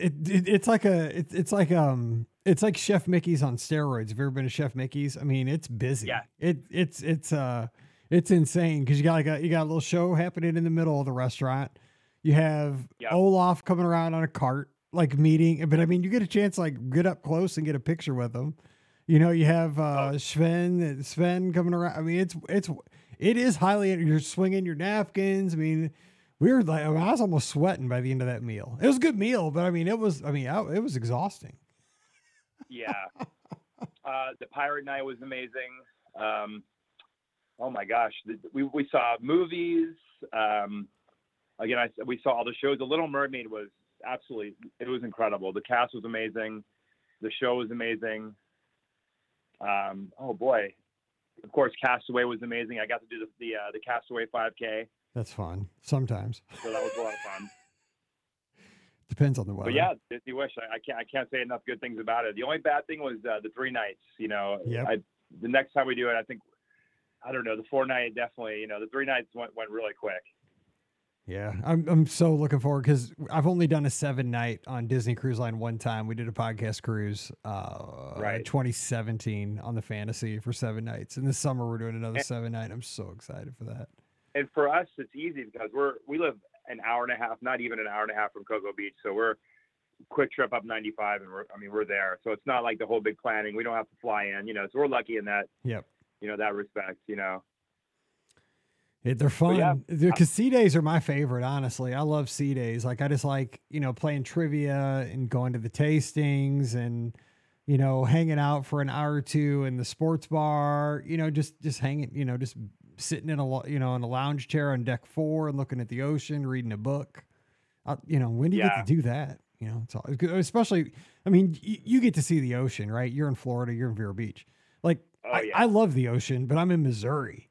S1: like Chef Mickey's on steroids. Have you ever been to Chef Mickey's? I mean, it's busy.
S4: Yeah.
S1: It's insane because you got a little show happening in the middle of the restaurant. You have Olaf coming around on a cart, like meeting, but I mean, you get a chance to like get up close and get a picture with them. You have Sven coming around. I mean, it is highly. You're swinging your napkins. I mean, I was almost sweating by the end of that meal. It was a good meal, but I mean, it was exhausting.
S4: Yeah. The pirate night was amazing. Oh my gosh. We saw movies. Again, we saw all the shows. The Little Mermaid was it was incredible. The cast was amazing. The show was amazing. Oh boy. Of course, Castaway was amazing. I got to do the Castaway 5K.
S1: That's fun sometimes.
S4: So that was a lot of fun.
S1: Depends on the weather.
S4: But yeah, Disney Wish. I can't say enough good things about it. The only bad thing was the 3 nights.
S1: Yep.
S4: The next time we do it, I think, I don't know, the 4-night definitely. The 3 nights went really quick.
S1: Yeah, I'm so looking forward because I've only done a 7-night on Disney Cruise Line one time. We did a podcast cruise, in 2017 on the Fantasy for 7 nights, and this summer we're doing another 7-night. I'm so excited for that.
S4: And for us, it's easy because we live an hour and a half, not even an hour and a half from Cocoa Beach, so we're quick trip up 95, and we're there. So it's not like the whole big planning. We don't have to fly in, so we're lucky in that.
S1: Yep.
S4: That respect,
S1: They're fun.
S4: Yeah.
S1: Because sea days are my favorite, honestly. I love sea days. Like, I just like, playing trivia and going to the tastings and, hanging out for an hour or two in the sports bar, just hanging, just sitting in in a lounge chair on deck 4 and looking at the ocean, reading a book. When do you get to do that? It's all, especially, I mean, you get to see the ocean, right? You're in Florida, you're in Vero Beach. Like, I love the ocean, but I'm in Missouri.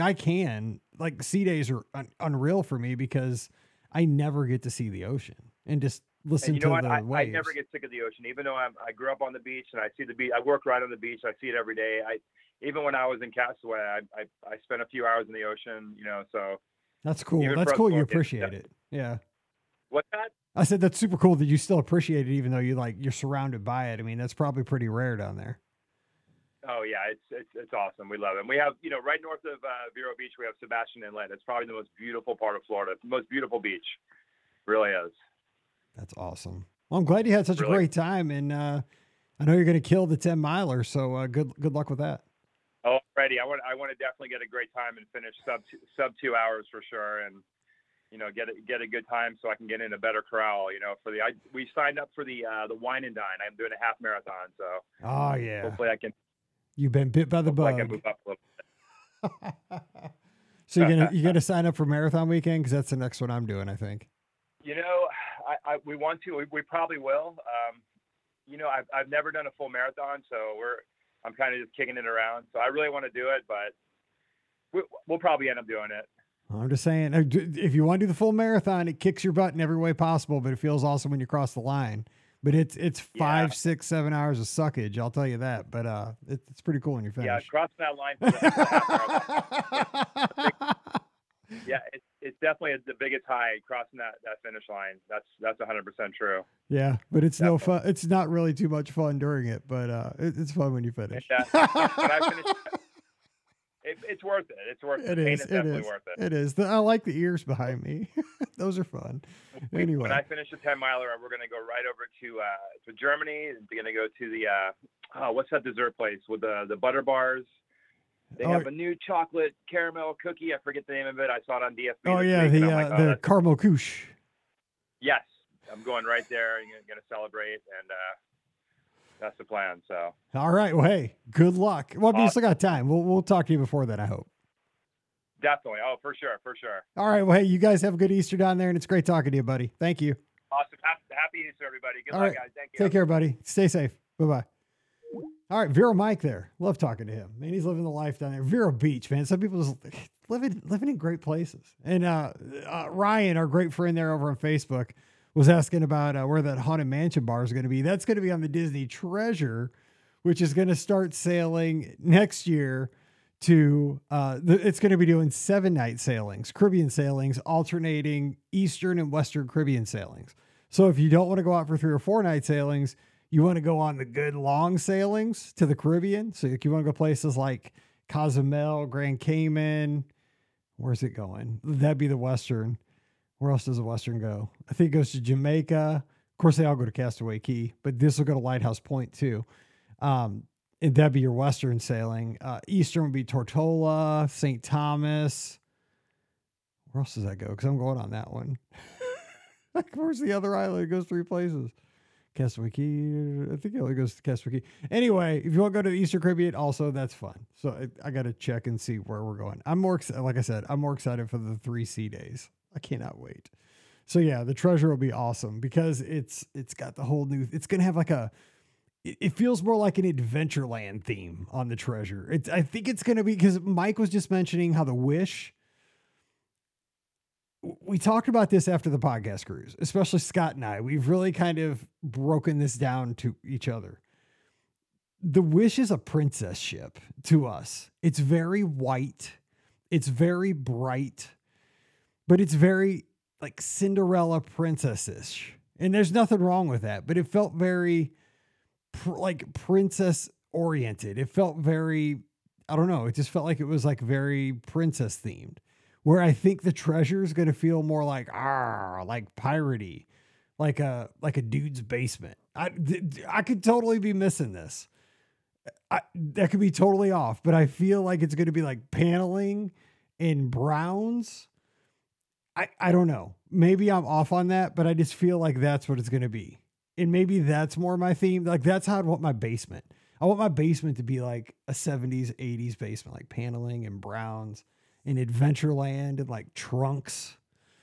S1: Sea days are unreal for me because I never get to see the ocean and just listen to the waves.
S4: I never get sick of the ocean, even though I grew up on the beach and I see the beach. I work right on the beach. I see it every day. Even when I was in Castaway, I spent a few hours in the ocean, so.
S1: That's cool. That's cool. You appreciate it. Yeah.
S4: What's that?
S1: I said, that's super cool that you still appreciate it, even though you're surrounded by it. I mean, that's probably pretty rare down there.
S4: Oh yeah, it's awesome. We love it. And we have, right north of Vero Beach, we have Sebastian Inlet. It's probably the most beautiful part of Florida. The most beautiful beach, really is.
S1: That's awesome. Well, I'm glad you had such a great time, and I know you're going to kill the 10-miler. So good luck with that.
S4: Oh, ready. I want to definitely get a great time and finish sub 2 hours for sure, and get a good time so I can get in a better corral. We signed up for the Wine and Dine. I'm doing a half marathon, so.
S1: Oh yeah.
S4: Hopefully I can.
S1: You've been bit by the bug.
S4: I can move up a little bit.
S1: So you're gonna sign up for marathon weekend because that's the next one I'm doing, I think.
S4: We want to. We probably will. I've never done a full marathon, so I'm kind of just kicking it around. So I really want to do it, but we'll probably end up doing it.
S1: I'm just saying, if you want to do the full marathon, it kicks your butt in every way possible, but it feels awesome when you cross the line. But it's 5, 6, 7 hours of suckage, I'll tell you that. But it's pretty cool when you're finished.
S4: Yeah, crossing that line for the half marathon. Yeah, it's definitely the biggest high, crossing that finish line. That's 100% true.
S1: Yeah, but it's definitely no fun. It's not really too much fun during it, but it's fun when you finish.
S4: When I finish, It's worth it. It's worth it.
S1: It
S4: The pain
S1: is.
S4: is
S1: It
S4: definitely
S1: is.
S4: worth it.
S1: It is. I like the ears behind me. Those are fun. Anyway.
S4: When I finish the 10-miler, we're going to go right over to Germany. We're going to go to the what's that dessert place with the butter bars? They have a new chocolate caramel cookie. I forget the name of it. I saw it on DFB.
S1: Oh
S4: this
S1: yeah,
S4: week, and I'm like,
S1: the caramel couche.
S4: Yes, I'm going right there and going to celebrate, and that's the plan. So.
S1: All right. Well, hey, good luck. Well, we still got time. We'll talk to you before that, I hope.
S4: Definitely. Oh, for sure.
S1: All right. Well, hey, you guys have a good Easter down there, and it's great talking to you, buddy. Thank you.
S4: Awesome. Happy Easter, everybody. Good
S1: All
S4: luck,
S1: right.
S4: guys. Thank you.
S1: Take care, buddy. Stay safe. Bye-bye. All right, Vero Mike there. Love talking to him. Man, he's living the life down there. Vero Beach, man. Some people just living in great places. And Ryan, our great friend there over on Facebook, was asking about where that Haunted Mansion bar is going to be. That's going to be on the Disney Treasure, which is going to start sailing next year to, it's going to be doing 7-night sailings, Caribbean sailings, alternating Eastern and Western Caribbean sailings. So if you don't want to go out for 3 or 4-night sailings, you want to go on the good long sailings to the Caribbean. So if you want to go places like Cozumel, Grand Cayman, where's it going? That'd be the Western. Where else does the Western go? I think it goes to Jamaica. Of course, they all go to Castaway Cay, but this will go to Lighthouse Point too. And that'd be your Western sailing. Eastern would be Tortola, St. Thomas. Where else does that go? Because I'm going on that one. Like, where's the other island? It goes 3 places. Castaway Cay. I think it only goes to Castaway Cay. Anyway, if you want to go to the Eastern Caribbean, also that's fun. So I got to check and see where we're going. I'm more like I said, I'm more excited for the 3 sea days. I cannot wait. So yeah, the Treasure will be awesome because it's got the whole new. It's gonna have like it feels more like an Adventureland theme on the Treasure. I think it's gonna be because Mike was just mentioning how the Wish. We talked about this after the podcast cruise, especially Scott and I. We've really kind of broken this down to each other. The Wish is a princess ship to us. It's very white. It's very bright, but it's very like Cinderella princess-ish. And there's nothing wrong with that, but it felt very like princess oriented. It felt very, I don't know. It just felt like it was like very princess themed. Where I think the Treasure is going to feel more like piratey, like a dude's basement. I could totally be missing this. That could be totally off, but I feel like it's going to be like paneling in browns. I don't know. Maybe I'm off on that, but I just feel like that's what it's going to be. And maybe that's more my theme. Like that's how I'd want my basement. I want my basement to be like a 70s, 80s basement, like paneling and browns. In Adventureland and like trunks,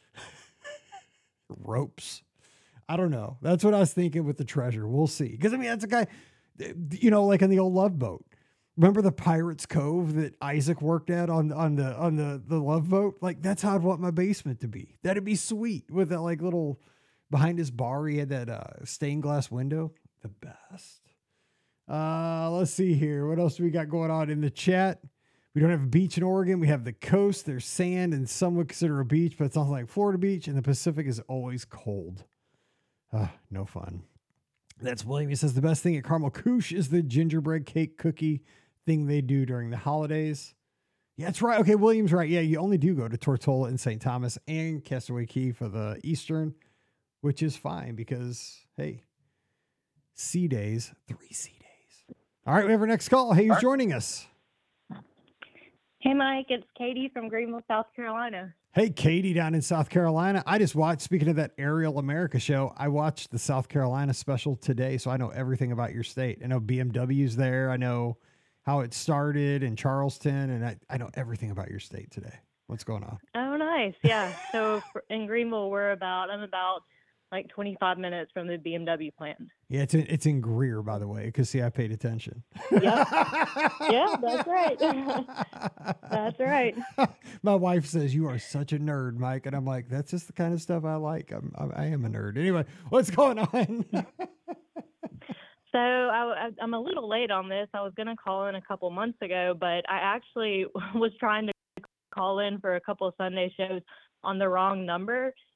S1: ropes. I don't know. That's what I was thinking with the Treasure. We'll see. Because I mean, that's a guy, like on the old Love Boat. Remember the Pirates Cove that Isaac worked at on the Love Boat? Like that's how I'd want my basement to be. That'd be sweet with that like little behind his bar. He had that stained glass window. The best. Let's see here. What else do we got going on in the chat? We don't have a beach in Oregon. We have the coast. There's sand, and some would consider a beach, but it's not like Florida Beach, and the Pacific is always cold. No fun. That's William. He says the best thing at Caramel Couche is the gingerbread cake cookie thing they do during the holidays. Yeah, that's right. Okay, William's right. Yeah, you only do go to Tortola and St. Thomas and Castaway Cay for the Eastern, which is fine because, hey, sea days, 3 sea days. All right, we have our next call. Hey, who's joining us?
S5: Hey, Mike, it's Katie from Greenville, South Carolina.
S1: Hey, Katie down in South Carolina. I just watched, speaking of that Aerial America show, I watched the South Carolina special today, so I know everything about your state. I know BMW's there. I know how it started in Charleston, and I know everything about your state today. What's going on?
S5: Oh, nice. Yeah. So in Greenville, I'm about like 25 minutes from the BMW plant.
S1: Yeah, it's in Greer, by the way, because see, I paid attention.
S5: Yep. Yeah, that's right. That's right.
S1: My wife says you are such a nerd, Mike, and I'm like, that's just the kind of stuff I like. I am a nerd. Anyway, what's going on?
S5: So I'm a little late on this. I was going to call in a couple months ago, but I actually was trying to call in for a couple of Sunday shows on the wrong number.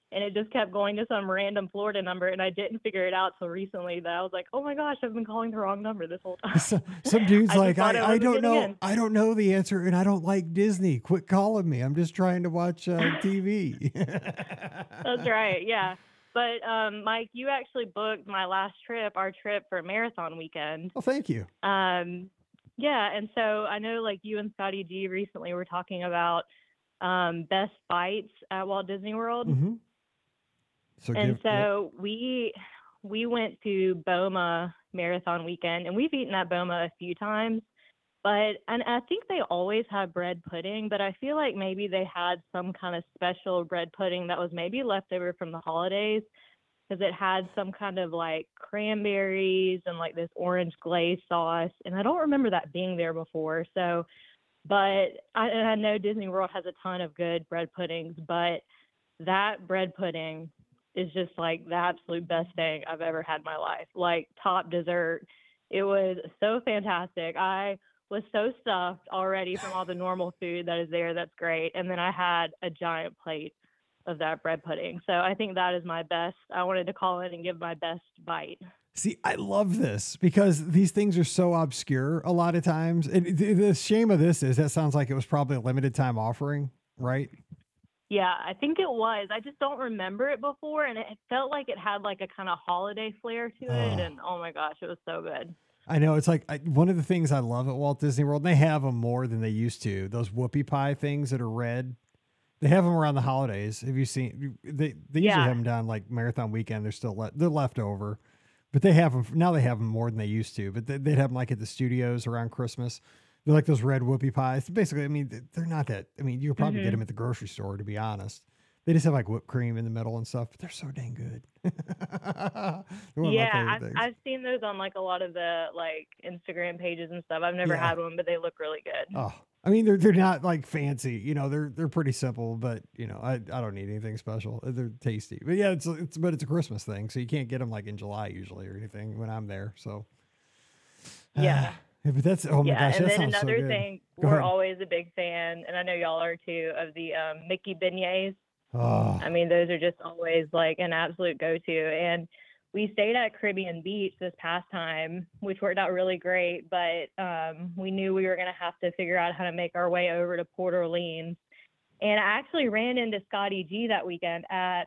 S5: and it just kept going to some random Florida number, and I didn't figure it out till recently that I was like, oh my gosh, I've been calling the wrong number this whole time.
S1: Some dude's
S5: I
S1: like,
S5: just thought
S1: I don't
S5: getting
S1: know.
S5: in.
S1: I don't know the answer, and I don't like Disney. Quit calling me. I'm just trying to watch TV.
S5: That's right. Yeah. But Mike, you actually booked my last trip, our trip for marathon weekend.
S1: Well, thank you.
S5: Yeah, and so I know like you and Scotty G recently were talking about best bites at Walt Disney World.
S1: Mm-hmm.
S5: So we went to Boma marathon weekend, and we've eaten at Boma a few times, and I think they always have bread pudding, but I feel like maybe they had some kind of special bread pudding that was maybe left over from the holidays, because it had some kind of like cranberries and like this orange glaze sauce. And I don't remember that being there before. So, but I know Disney World has a ton of good bread puddings, but that bread pudding is just like the absolute best thing I've ever had in my life. Like top dessert. It was so fantastic. I was so stuffed already from all the normal food that is there. That's great. And then I had a giant plate of that bread pudding. So I think that is my best. I wanted to call in and give my best bite.
S1: See, I love this because these things are so obscure a lot of times. And the shame of this is that sounds like it was probably a limited time offering, right?
S5: Yeah, I think it was. I just don't remember it before. And it felt like it had like a kind of holiday flair to it. And oh my gosh, it was so good.
S1: I know. It's like one of the things I love at Walt Disney World, and they have them more than they used to. Those whoopie pie things that are red. They have them around the holidays. Have you seen? They usually have them down like marathon weekend. They're still they're left over, but they have them now. They have them more than they used to. But they'd have them like at the studios around Christmas. They're like those red whoopie pies. Basically, I mean, they're not that. I mean, you could probably get them at the grocery store, to be honest. They just have like whipped cream in the middle and stuff, but they're so dang good.
S5: Yeah, I've seen those on like a lot of the like Instagram pages and stuff. I've never had one, but they look really good.
S1: Oh, I mean, they're not like fancy, you know, they're pretty simple, but you know, I don't need anything special. They're tasty, but yeah, it's a Christmas thing. So you can't get them like in July usually or anything when I'm there. So
S5: yeah,
S1: but that's, oh my gosh.
S5: And
S1: that
S5: then
S1: sounds
S5: another
S1: so good.
S5: thing,
S1: Go
S5: we're
S1: ahead.
S5: always a big fan, and I know y'all are too, of the Mickey beignets.
S1: Oh,
S5: I mean, those are just always like an absolute go-to. And we stayed at Caribbean Beach this past time, which worked out really great. But we knew we were going to have to figure out how to make our way over to Port Orleans. And I actually ran into Scotty G that weekend at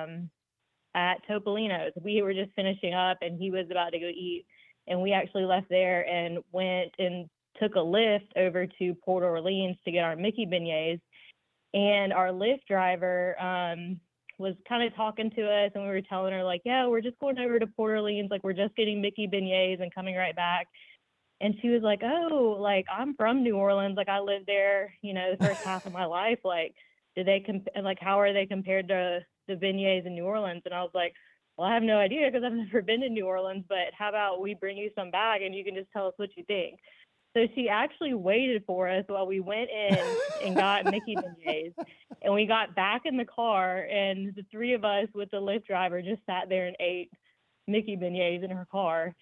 S5: Topolino's. We were just finishing up, and he was about to go eat. And we actually left there and went and took a Lyft over to Port Orleans to get our Mickey beignets. And our Lyft driver was kind of talking to us, and we were telling her like, yeah, we're just going over to Port Orleans. Like, we're just getting Mickey beignets and coming right back. And she was like, oh, like, I'm from New Orleans. Like, I lived there, you know, the first half of my life. Like, how are they compared to the beignets in New Orleans? And I was like, well, I have no idea because I've never been to New Orleans, but how about we bring you some back and you can just tell us what you think. So she actually waited for us while we went in and got Mickey beignets. And we got back in the car, and the three of us with the Lyft driver just sat there and ate Mickey beignets in her car.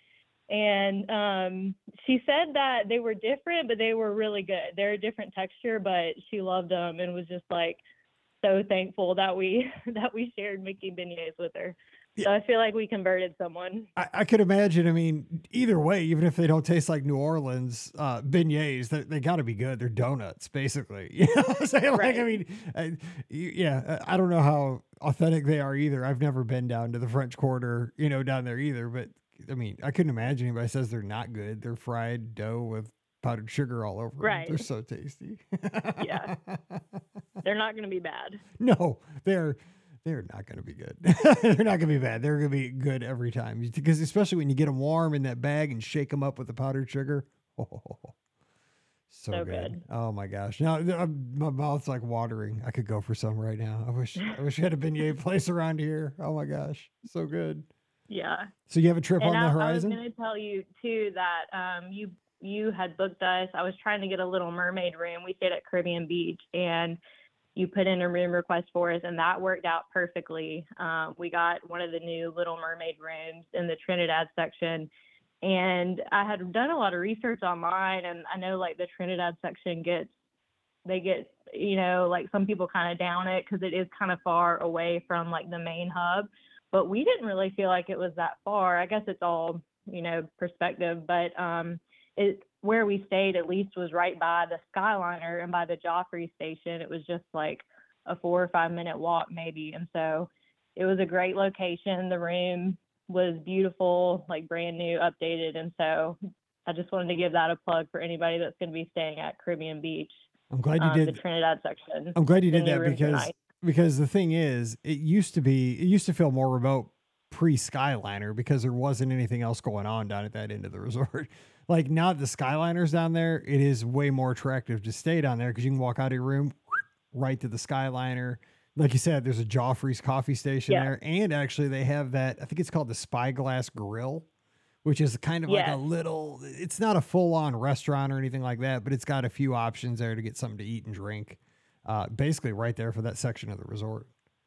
S5: And she said that they were different, but they were really good. They're a different texture, but she loved them and was just like so thankful that we shared Mickey beignets with her. So I feel like we converted someone.
S1: I could imagine. I mean, either way, even if they don't taste like New Orleans beignets, they got to be good. They're donuts, basically. You know what I'm saying? Like,
S5: Right.
S1: I mean, I don't know how authentic they are either. I've never been down to the French Quarter, you know, down there either. But I mean, I couldn't imagine anybody says they're not good. They're fried dough with powdered sugar all over them.
S5: Right.
S1: They're so tasty.
S5: Yeah. They're not going to be bad.
S1: No, they're not going to be good. They're not going to be bad. They're going to be good every time, because especially when you get them warm in that bag and shake them up with the powdered sugar. Oh, so good. Oh my gosh. Now my mouth's like watering. I could go for some right now. I wish we had a beignet place around here. Oh my gosh. So good.
S5: Yeah.
S1: So you have a trip on the
S5: I was
S1: horizon?
S5: going to tell you too that you had booked us. I was trying to get a Little Mermaid room. We stayed at Caribbean Beach, and you put in a room request for us, and that worked out perfectly. We got one of the new Little Mermaid rooms in the Trinidad section, and I had done a lot of research online, and I know like the Trinidad section gets they get, you know, like some people kind of down it because it is kind of far away from like the main hub. But we didn't really feel like it was that far. I guess it's all, you know, perspective, but where we stayed at least was right by the Skyliner and by the Joffrey station. It was just like a 4 or 5 minute walk maybe. And so it was a great location. The room was beautiful, like brand new, updated. And so I just wanted to give that a plug for anybody that's going to be staying at Caribbean Beach.
S1: I'm glad you did
S5: the Trinidad section.
S1: I'm glad you
S5: The
S1: did
S5: new
S1: that
S5: rooms are nice.
S1: because the thing is, it used to feel more remote pre-Skyliner because there wasn't anything else going on down at that end of the resort. Like now that the Skyliner's down there, it is way more attractive to stay down there because you can walk out of your room right to the Skyliner. Like you said, there's a Joffrey's coffee station there. And actually they have that, I think it's called the Spyglass Grill, which is kind of like a little, it's not a full-on restaurant or anything like that, but it's got a few options there to get something to eat and drink. Basically right there for that section of the resort.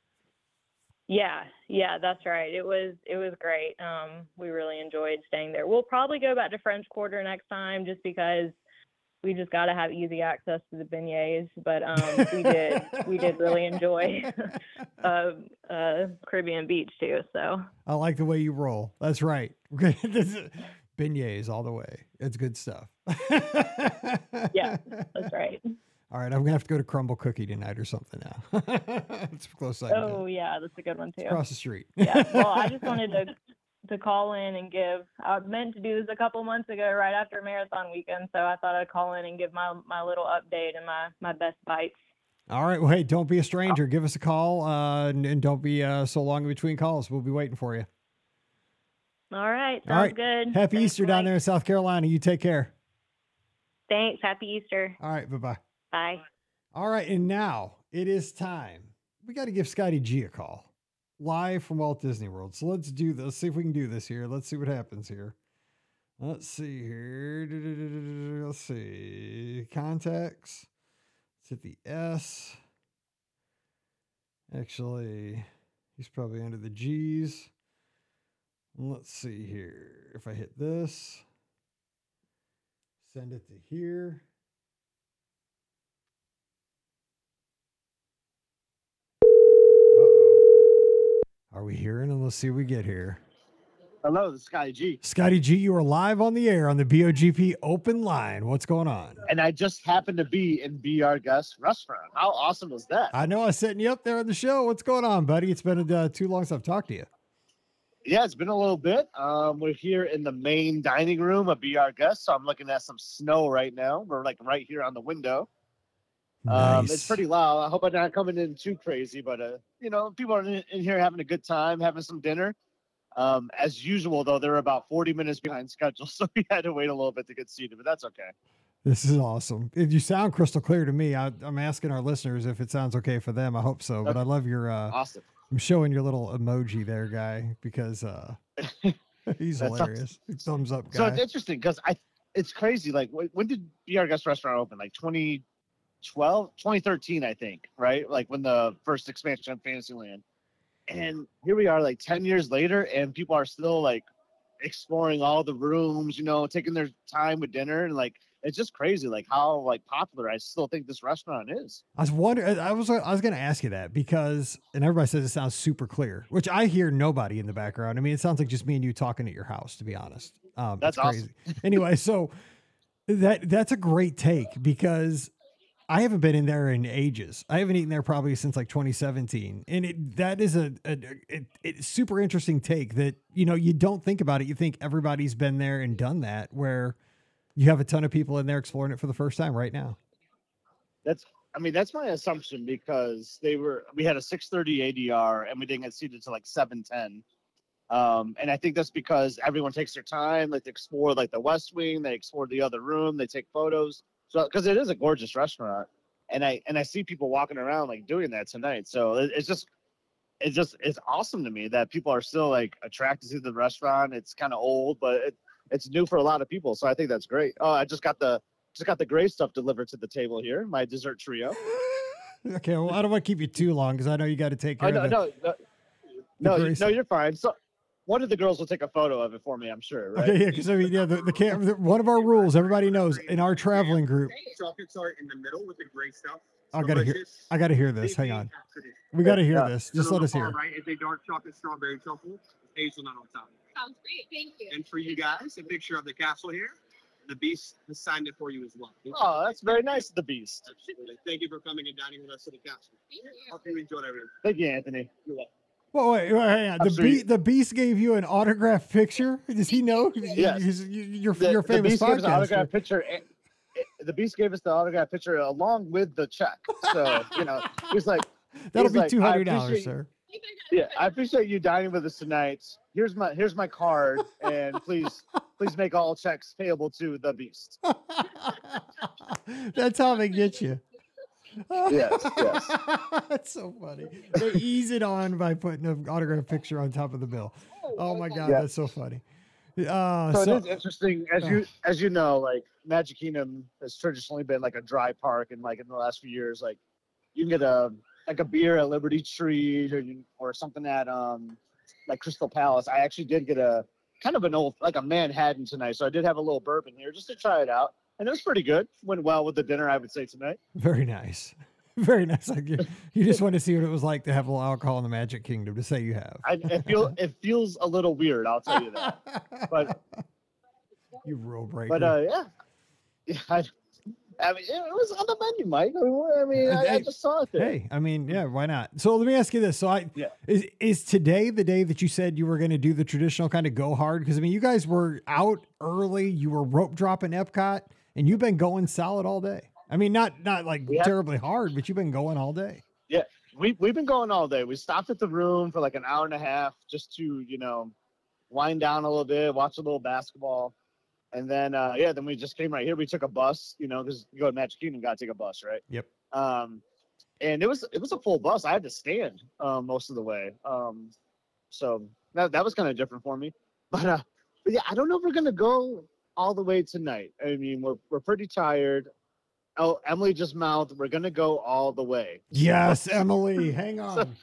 S5: Yeah, that's right. It was great. We really enjoyed staying there. We'll probably go back to French Quarter next time just because we just got to have easy access to the beignets. But we did really enjoy Caribbean Beach too. So
S1: I like the way you roll. That's right. Beignets all the way. It's good stuff.
S5: Yeah, that's right.
S1: All right, I'm gonna have to go to Crumble Cookie tonight or something now. It's close.
S5: Oh yeah, that's a good one too.
S1: Across the street.
S5: Yeah. Well, I just wanted to call in and give. I meant to do this a couple months ago, right after marathon weekend. So I thought I'd call in and give my little update and my best bites.
S1: All right. Well, hey, don't be a stranger. Give us a call, and don't be so long in between calls. We'll be waiting for you.
S5: All right. Sounds good.
S1: Happy
S5: Thanks,
S1: Easter down there in South Carolina. You take care.
S5: Thanks. Happy Easter.
S1: All right. Bye-bye.
S5: Bye.
S1: All right. And now it is time. We got to give Scotty G a call live from Walt Disney World. So let's do this. See if we can do this here. Let's see what happens here. Let's see here. Let's see. Contacts. Let's hit the S. Actually, he's probably under the G's. Let's see here. If I hit this, send it to here. Are we hearing? And let's see what we get here.
S6: Hello, this is Scotty G.
S1: Scotty G, you are live on the air on the BOGP open line. What's going on?
S6: And I just happened to be in Be Our Guest restaurant. How awesome was that?
S1: I know I was setting you up there on the show. What's going on, buddy? It's been too long since I've talked to you.
S6: Yeah, it's been a little bit. We're here in the main dining room of Be Our Guest, so I'm looking at some snow right now. We're like right here on the window.
S1: Nice.
S6: It's pretty loud. I hope I'm not coming in too crazy, but people are in here having a good time, having some dinner. As usual, though, they're about 40 minutes behind schedule, so we had to wait a little bit to get seated, but that's okay.
S1: This is awesome. You sound crystal clear to me. I'm asking our listeners if it sounds okay for them. I hope so, but I love your
S6: awesome.
S1: I'm showing your little emoji there, guy, because he's hilarious.
S6: Awesome.
S1: Thumbs up, guy.
S6: So it's interesting because it's crazy. Like, when did Be Our Guest restaurant open? Like 2013, I think, right? Like when the first expansion of Fantasyland. And here we are like 10 years later and people are still like exploring all the rooms, taking their time with dinner. And like, it's just crazy, like how like popular I still think this restaurant is.
S1: I was wondering, I was going to ask you that because, and everybody says it sounds super clear, which I hear nobody in the background. I mean, it sounds like just me and you talking at your house, to be honest.
S6: That's
S1: crazy.
S6: Awesome.
S1: Anyway, so that's a great take because I haven't been in there in ages. I haven't eaten there probably since like 2017. And that is it's super interesting take that, you don't think about it. You think everybody's been there and done that, where you have a ton of people in there exploring it for the first time right now.
S6: That's my assumption because we had a 6:30 ADR and we didn't get seated till like 7:10. And I think that's because everyone takes their time, like to explore like the West Wing, they explore the other room, they take photos. So, because it is a gorgeous restaurant, and I see people walking around like doing that tonight. So it's awesome to me that people are still like attracted to the restaurant. It's kind of old, but it's new for a lot of people. So I think that's great. Oh, I just got the gray stuff delivered to the table here, my dessert trio.
S1: Okay, well, I don't want to keep you too long because I know you got to take care of
S6: no, you're fine. one of the girls will take a photo of it for me, I'm sure, right?
S1: Okay, yeah, because I mean, yeah, one of our rules, everybody knows in our traveling group.
S7: Chocolates are in the middle with the gray stuff.
S1: I gotta hear this. Hang on. We gotta hear this. Just let us hear.
S7: Right, is a dark chocolate strawberry truffle, hazelnut on top.
S8: Sounds great. Thank you.
S7: And for you guys, a picture of the castle here. The Beast has signed it for you as well.
S6: Oh, that's very nice of the Beast.
S7: Absolutely. Thank you for coming and dining with us at the castle.
S8: Thank you.
S7: Hope you enjoyed everything.
S6: Thank you, Anthony.
S7: You're welcome.
S1: Well, wait, hang on. The Beast gave you an autographed picture. Does he know?
S6: Yes.
S1: You're
S6: The
S1: famous
S6: Beast gave us an
S1: podcaster.
S6: autographed picture. The Beast gave us the autographed picture along with the check. So, he's like,
S1: That'll be
S6: like,
S1: $200, sir.
S6: Yeah, I appreciate you dining with us tonight. Here's my card, and please make all checks payable to the Beast.
S1: That's how they get you.
S6: Yes.
S1: That's so funny. They ease it on by putting an autographed picture on top of the bill. Oh my God,
S6: Yeah.
S1: that's so funny.
S6: So it is interesting, as you know, like Magic Kingdom has traditionally been like a dry park, and like in the last few years, like you can get a beer at Liberty Tree or something at like Crystal Palace. I actually did get a kind of an old, like a Manhattan tonight, so I did have a little bourbon here just to try it out, and it was pretty good. Went well with the dinner, I would say, tonight.
S1: Very nice. Very nice. Like you just want to see what it was like to have a little alcohol in the Magic Kingdom, to say you have.
S6: It feels a little weird, I'll tell you that. But
S1: you rule breaker.
S6: But yeah, I mean, it was on the menu, Mike. I just saw it there.
S1: Hey, I mean, yeah, why not? So let me ask you this. So is today the day that you said you were going to do the traditional kind of go hard? Because I mean, you guys were out early, you were rope dropping Epcot, and you've been going solid all day. I mean, not like terribly hard, but you've been going all day.
S6: Yeah, we've been going all day. We stopped at the room for like an hour and a half just to, wind down a little bit, watch a little basketball. And then, then we just came right here. We took a bus, because you go to Magic Kingdom, got to take a bus, right?
S1: Yep.
S6: And it was a full bus. I had to stand most of the way. So that was kind of different for me. But yeah, I don't know if we're gonna go all the way tonight. I mean, we're pretty tired. Oh, Emily just mouthed, we're gonna go all the way.
S1: Yes, Emily, hang on.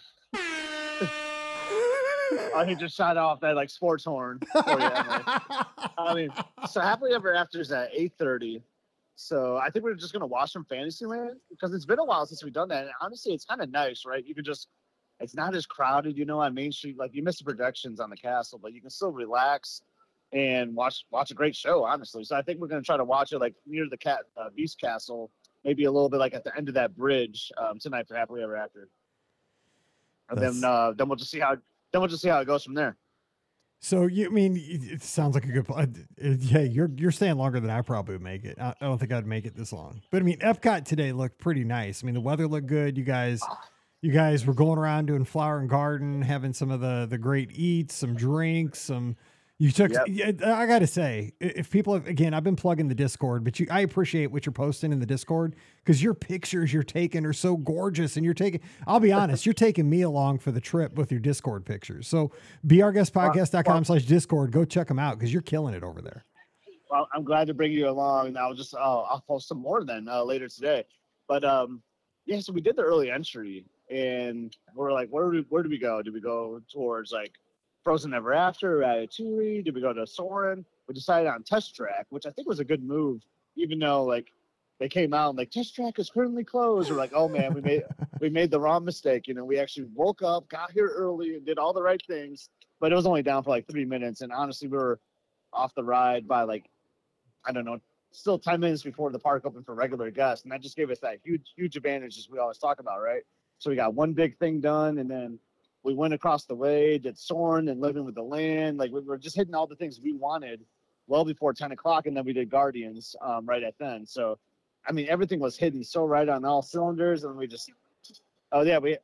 S6: He just shot off that like sports horn for you, Emily. I mean, so Happily Ever After is at 8:30. So I think we're just gonna watch some Fantasyland because it's been a while since we've done that. And honestly, it's kind of nice, right? You could it's not as crowded, on Main Street. Like you miss the projections on the castle, but you can still relax and watch a great show, honestly. So I think we're gonna try to watch it like near the Beast Castle, maybe a little bit like at the end of that bridge tonight for Happily Ever After. And then we'll just see how it goes from there.
S1: So it sounds like a good plan. Yeah, you're staying longer than I probably would make it. I don't think I'd make it this long. But I mean, Epcot today looked pretty nice. I mean, the weather looked good. You guys were going around doing flower and garden, having some of the great eats, some drinks, You took. Yep. I got to say, if people have, again, I've been plugging the Discord, but I appreciate what you're posting in the Discord because your pictures you're taking are so gorgeous, and I'll be honest, you're taking me along for the trip with your Discord pictures. So beourguestpodcast.com/Discord, go check them out because you're killing it over there.
S6: Well, I'm glad to bring you along. And I'll post some more then later today. But so we did the early entry, and we're like, where do we go? Do we go towards like Frozen Ever After, Ratatouille? Did we go to Soarin'? We decided on Test Track, which I think was a good move, even though like they came out and like Test Track is currently closed. We're like, oh man, we made the wrong mistake. We actually woke up, got here early, and did all the right things, but it was only down for like 3 minutes. And honestly, we were off the ride by like, I don't know, still 10 minutes before the park opened for regular guests, and that just gave us that huge advantage as we always talk about, right? So we got one big thing done, and then we went across the way, did Soarin' and Living with the Land. Like we were just hitting all the things we wanted well before 10 o'clock, and then we did Guardians right at then. So, I mean, everything was hitting so right on all cylinders, and we just, we went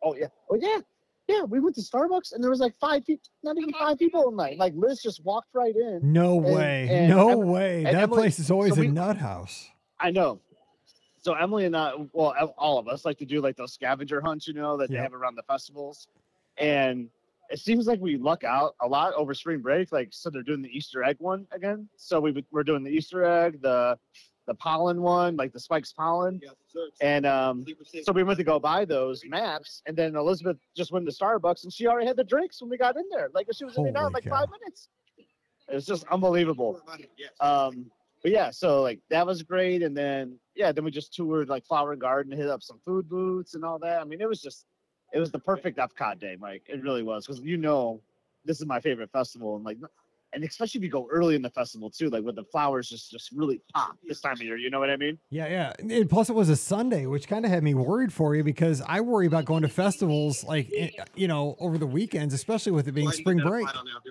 S6: to Starbucks, and there was like 5 people, not even 5 people in line. Like Liz just walked right in.
S1: No way. No way. That
S6: Emily,
S1: place is always a nut house.
S6: I know. So Emily and I, all of us like to do like those scavenger hunts, that they have around the festivals. And it seems like we luck out a lot over spring break. Like, so they're doing the Easter egg one again. So we're doing the Easter egg, the the pollen one, like the Spikes pollen.
S7: Yeah, sure.
S6: And so we went to go buy those maps, and then Elizabeth just went to Starbucks, and she already had the drinks when we got in there. Like she was in and out in like
S1: Holy cow.
S6: 5 minutes. It was just unbelievable.
S7: Yes.
S6: But yeah, so like that was great, and then then we just toured like Flower Garden, hit up some food booths and all that. I mean, it was the perfect Epcot day, Mike. It really was, because this is my favorite festival, and especially if you go early in the festival too, like when the flowers just really pop this time of year. You know what I mean?
S1: Yeah. And plus, it was a Sunday, which kind of had me worried for you, because I worry about going to festivals like, over the weekends, especially with it being spring break.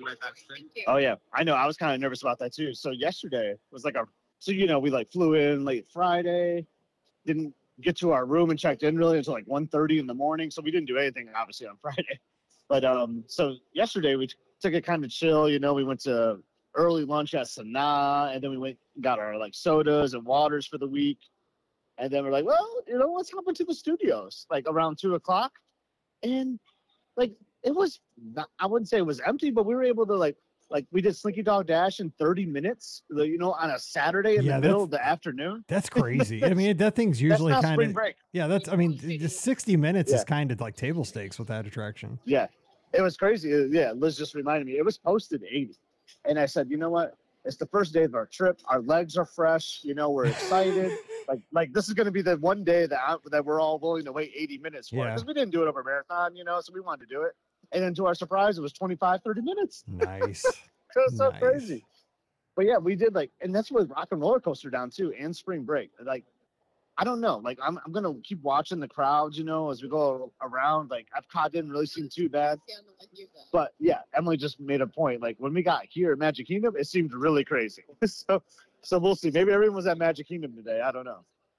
S6: Oh yeah, I know. I was kind of nervous about that too. So yesterday was like we like flew in late Friday, didn't get to our room and checked in really until like 1:30 in the morning. So we didn't do anything obviously on Friday. But so yesterday we took it kind of chill. We went to early lunch at Sanaa, and then we went and got our like sodas and waters for the week. And then we're like, well, let's hop into the studios like around 2:00. And like it was not, I wouldn't say it was empty, but we were able to like we did Slinky Dog Dash in 30 minutes, on a Saturday in the middle of the afternoon.
S1: That's crazy. I mean, that thing's usually
S6: that's not
S1: kind
S6: spring
S1: of,
S6: break.
S1: yeah, just 60 minutes is kind of like table stakes with that attraction.
S6: Yeah, it was crazy. Yeah, Liz just reminded me. It was posted 80. And I said, you know what? It's the first day of our trip. Our legs are fresh. We're excited. like this is going to be the one day that we're all willing to wait 80 minutes for. Because we didn't do it over marathon, so we wanted to do it. And then to our surprise, it was 25, 30 minutes.
S1: Nice.
S6: It was so
S1: Nice.
S6: crazy. But yeah, we did and that's with Rock and Roller Coaster down too, and Spring Break. Like, I don't know. Like, I'm going to keep watching the crowds, as we go around. Like, Epcot didn't really seem too bad. But yeah, Emily just made a point. Like, when we got here at Magic Kingdom, it seemed really crazy. So we'll see. Maybe everyone was at Magic Kingdom today. I don't know.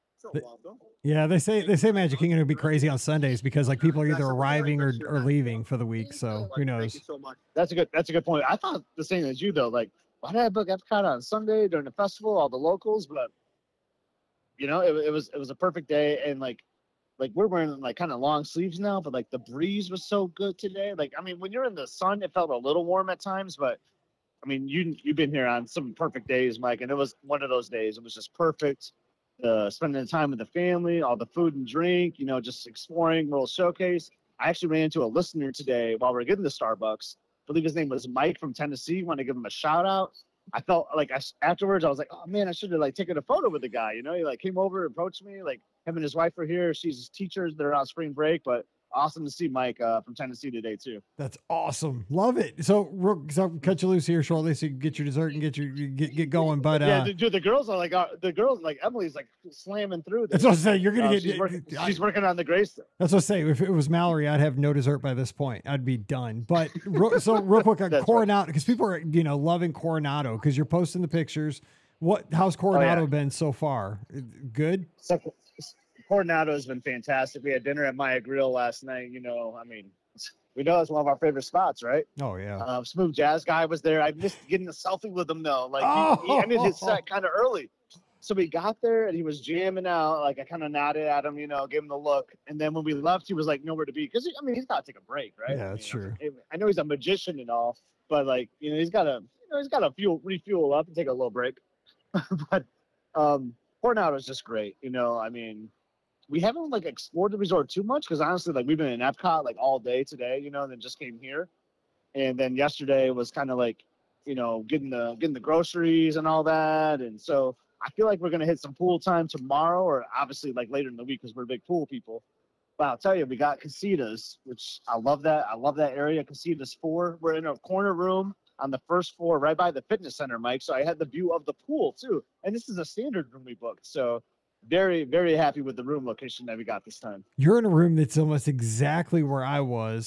S1: Yeah, they say Magic Kingdom would be crazy on Sundays because like people are either arriving or leaving for the week. So who knows?
S7: Thank you so much.
S6: That's a good point. I thought the same as you though. Like, why did I book Epcot on Sunday during the festival? All the locals, but it was a perfect day, and like we're wearing like kind of long sleeves now, but like the breeze was so good today. Like, I mean, when you're in the sun, it felt a little warm at times, but I mean, you've been here on some perfect days, Mike, and it was one of those days. It was just perfect. Spending the time with the family, all the food and drink, just exploring World Showcase. I actually ran into a listener today while we were getting to Starbucks. I believe his name was Mike from Tennessee. Want to give him a shout out. I felt like afterwards I was like, oh man, I should have like taken a photo with the guy. He like came over, approached me. Like, him and his wife are here. She's teachers. They're on spring break, but awesome to see Mike from Tennessee today too.
S1: That's awesome. Love it. So I'll cut you loose here shortly so you can get your dessert and get going. But
S6: yeah, dude, the girls are like Emily's like slamming through this.
S1: That's what I'm saying. You're gonna
S6: she's working on the Grace.
S1: That's what I'm saying. If it was Mallory, I'd have no dessert by this point. I'd be done. But so real quick on Coronado, because people are loving Coronado because you're posting the pictures. How's Coronado been so far? Good.
S6: Coronado has been fantastic. We had dinner at Maya Grill last night. I mean, we know it's one of our favorite spots, right?
S1: Oh yeah.
S6: Smooth Jazz guy was there. I missed getting a selfie with him though. Like he ended his set kind of early, so we got there and he was jamming out. Like, I kind of nodded at him, gave him the look, and then when we left, he was like nowhere to be because he's got to take a break, right?
S1: Yeah, that's true.
S6: I know he's a magician and all, but like he's got to refuel up and take a little break. But Coronado is just great. I mean. We haven't like explored the resort too much because honestly, like we've been in Epcot like all day today, and then just came here, and then yesterday was kind of like, getting the groceries and all that, and so I feel like we're gonna hit some pool time tomorrow, or obviously like later in the week because we're big pool people. But I'll tell you, we got Casitas, which I love that. I love that area. Casitas 4. We're in a corner room on the first floor, right by the fitness center, Mike. So I had the view of the pool too, and this is a standard room we booked. So. Very, very happy with the room location that we got this time.
S1: You're in a room that's almost exactly where I was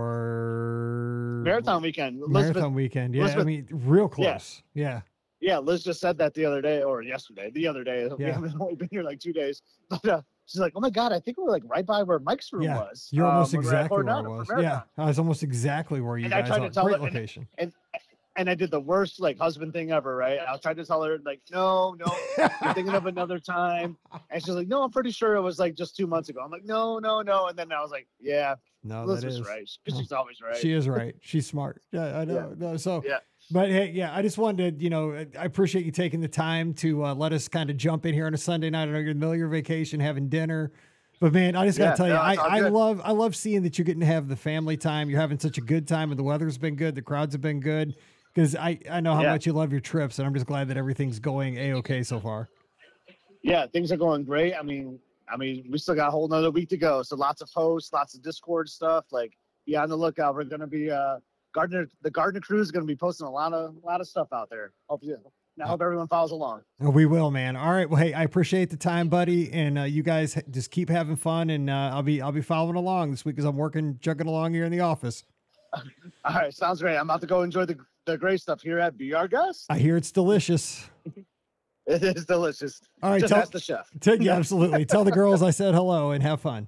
S1: for
S6: Marathon Weekend.
S1: Marathon Weekend. Yeah, I mean, real close. Yeah.
S6: Yeah, Liz just said that the other day. We haven't only been here like 2 days. But she's like, oh my God, I think we're like right by where Mike's room was.
S1: You're almost exactly where I was. Yeah, I was almost exactly where you guys are. Great location.
S6: And I did the worst like husband thing ever, right? I was trying to tell her like, no, I'm thinking of another time. And she's like, no, I'm pretty sure it was like just 2 months ago. I'm like, no. And then I was like, yeah,
S1: no,
S6: Liz was right. Because she's always right.
S1: She is right. She's smart. Yeah, I know.
S6: Yeah.
S1: No, so
S6: yeah.
S1: But hey, yeah, I just wanted to, I appreciate you taking the time to let us kind of jump in here on a Sunday night. I know you're in the middle of your vacation, having dinner. But man, I just got to tell you, I love seeing that you're getting to have the family time. You're having such a good time, and the weather's been good. The crowds have been good. Because I know how much you love your trips, and I'm just glad that everything's going A-okay so far.
S6: Yeah, things are going great. I mean, we still got a whole nother week to go. So lots of posts, lots of Discord stuff. Like, be on the lookout. We're going to be the Gardner crew is going to be posting a lot of stuff out there. I hope everyone follows along.
S1: We will, man. All right. Well, hey, I appreciate the time, buddy, and you guys just keep having fun, and I'll be following along this week because I'm chugging along here in the office.
S6: All right, sounds great. I'm about to go enjoy the great stuff here at Be Our Guest.
S1: I hear it's delicious.
S6: It is delicious.
S1: All right,
S6: just ask the chef.
S1: Yeah, absolutely. Tell the girls I said hello and have fun.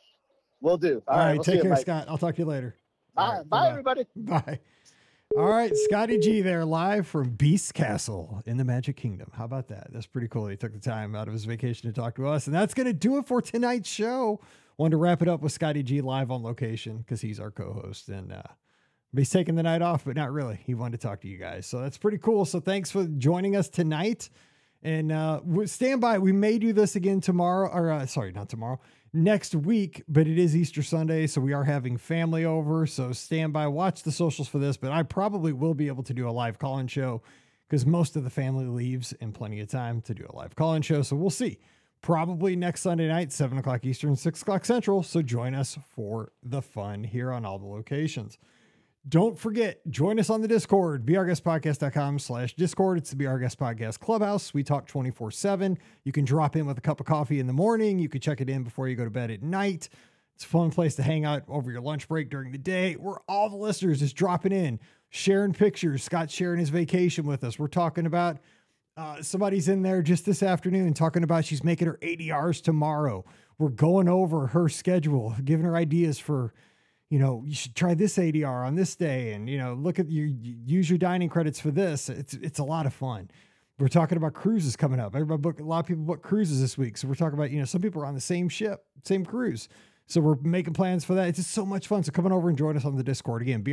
S6: Will do.
S1: All right,
S6: we'll
S1: take care,
S6: Mike.
S1: Scott. I'll talk to you later.
S6: Bye, everybody.
S1: Bye. All right, Scotty G there, live from Beast Castle in the Magic Kingdom. How about that? That's pretty cool. He took the time out of his vacation to talk to us, and that's going to do it for tonight's show. Wanted to wrap it up with Scotty G live on location because he's our co-host, and he's taking the night off, but not really. He wanted to talk to you guys, so that's pretty cool. So thanks for joining us tonight, and stand by. We may do this again tomorrow, or not tomorrow. Next week, but it is Easter Sunday, so we are having family over, so stand by, watch the socials for this, but I probably will be able to do a live call-in show because most of the family leaves in plenty of time to do a live call-in show, so we'll see. Probably next Sunday night, 7 o'clock Eastern, 6 o'clock Central, so join us for the fun here on all the locations. Don't forget, join us on the Discord, beourguestpodcast.com/Discord. It's the Be Our Guest Podcast Clubhouse. We talk 24/7. You can drop in with a cup of coffee in the morning. You can check it in before you go to bed at night. It's a fun place to hang out over your lunch break during the day. We're all the listeners just dropping in, sharing pictures. Scott's sharing his vacation with us. We're talking about somebody's in there just this afternoon talking about she's making her ADRs tomorrow. We're going over her schedule, giving her ideas for, you should try this ADR on this day, and, look at use your dining credits for this. It's a lot of fun. We're talking about cruises coming up. A lot of people book cruises this week. So we're talking about, some people are on the same ship, same cruise. So we're making plans for that. It's just so much fun. So come on over and join us on the Discord. Again,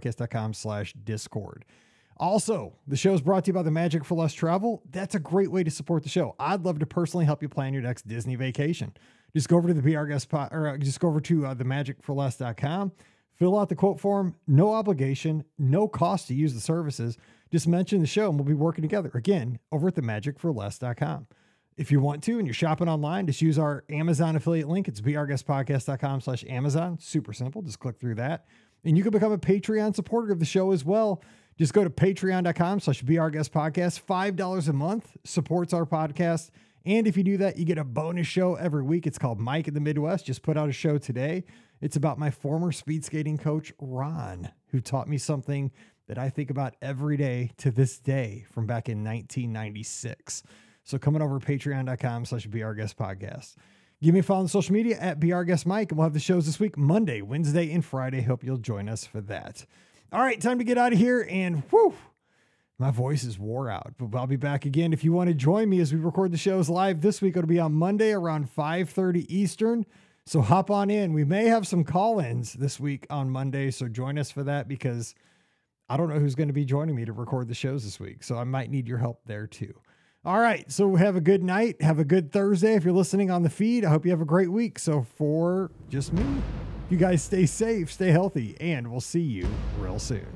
S1: beourguestpodcast.com/Discord. Also, the show is brought to you by the Magic for Less Travel. That's a great way to support the show. I'd love to personally help you plan your next Disney vacation. Just go over to the just go over to themagicforless.com, fill out the quote form, no obligation, no cost to use the services. Just mention the show and we'll be working together again over at themagicforless.com. If you want to, and you're shopping online, just use our Amazon affiliate link. It's beourguestpodcast.com/Amazon. Super simple. Just click through that and you can become a Patreon supporter of the show as well. Just go to patreon.com/beourguestpodcast. $5 a month supports our podcast. And if you do that, you get a bonus show every week. It's called Mike in the Midwest. Just put out a show today. It's about my former speed skating coach, Ron, who taught me something that I think about every day to this day from back in 1996. So coming over to patreon.com/beourguestpodcast. Give me a follow on social media at beourguestmike, and we'll have the shows this week, Monday, Wednesday, and Friday. Hope you'll join us for that. All right, time to get out of here, and whew, my voice is wore out, but I'll be back again. If you want to join me as we record the shows live this week, it'll be on Monday around 5:30 Eastern. So hop on in. We may have some call-ins this week on Monday, so join us for that because I don't know who's going to be joining me to record the shows this week. So I might need your help there too. All right, so have a good night. Have a good Thursday. If you're listening on the feed, I hope you have a great week. So for just me, you guys stay safe, stay healthy, and we'll see you real soon.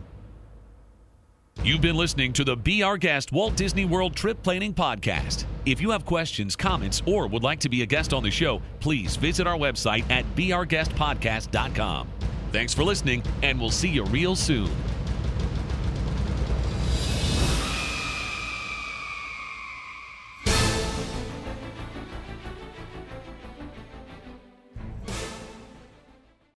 S2: You've been listening to the Be Our Guest Walt Disney World Trip Planning Podcast. If you have questions, comments, or would like to be a guest on the show, please visit our website at beourguestpodcast.com. Thanks for listening, and we'll see you real soon.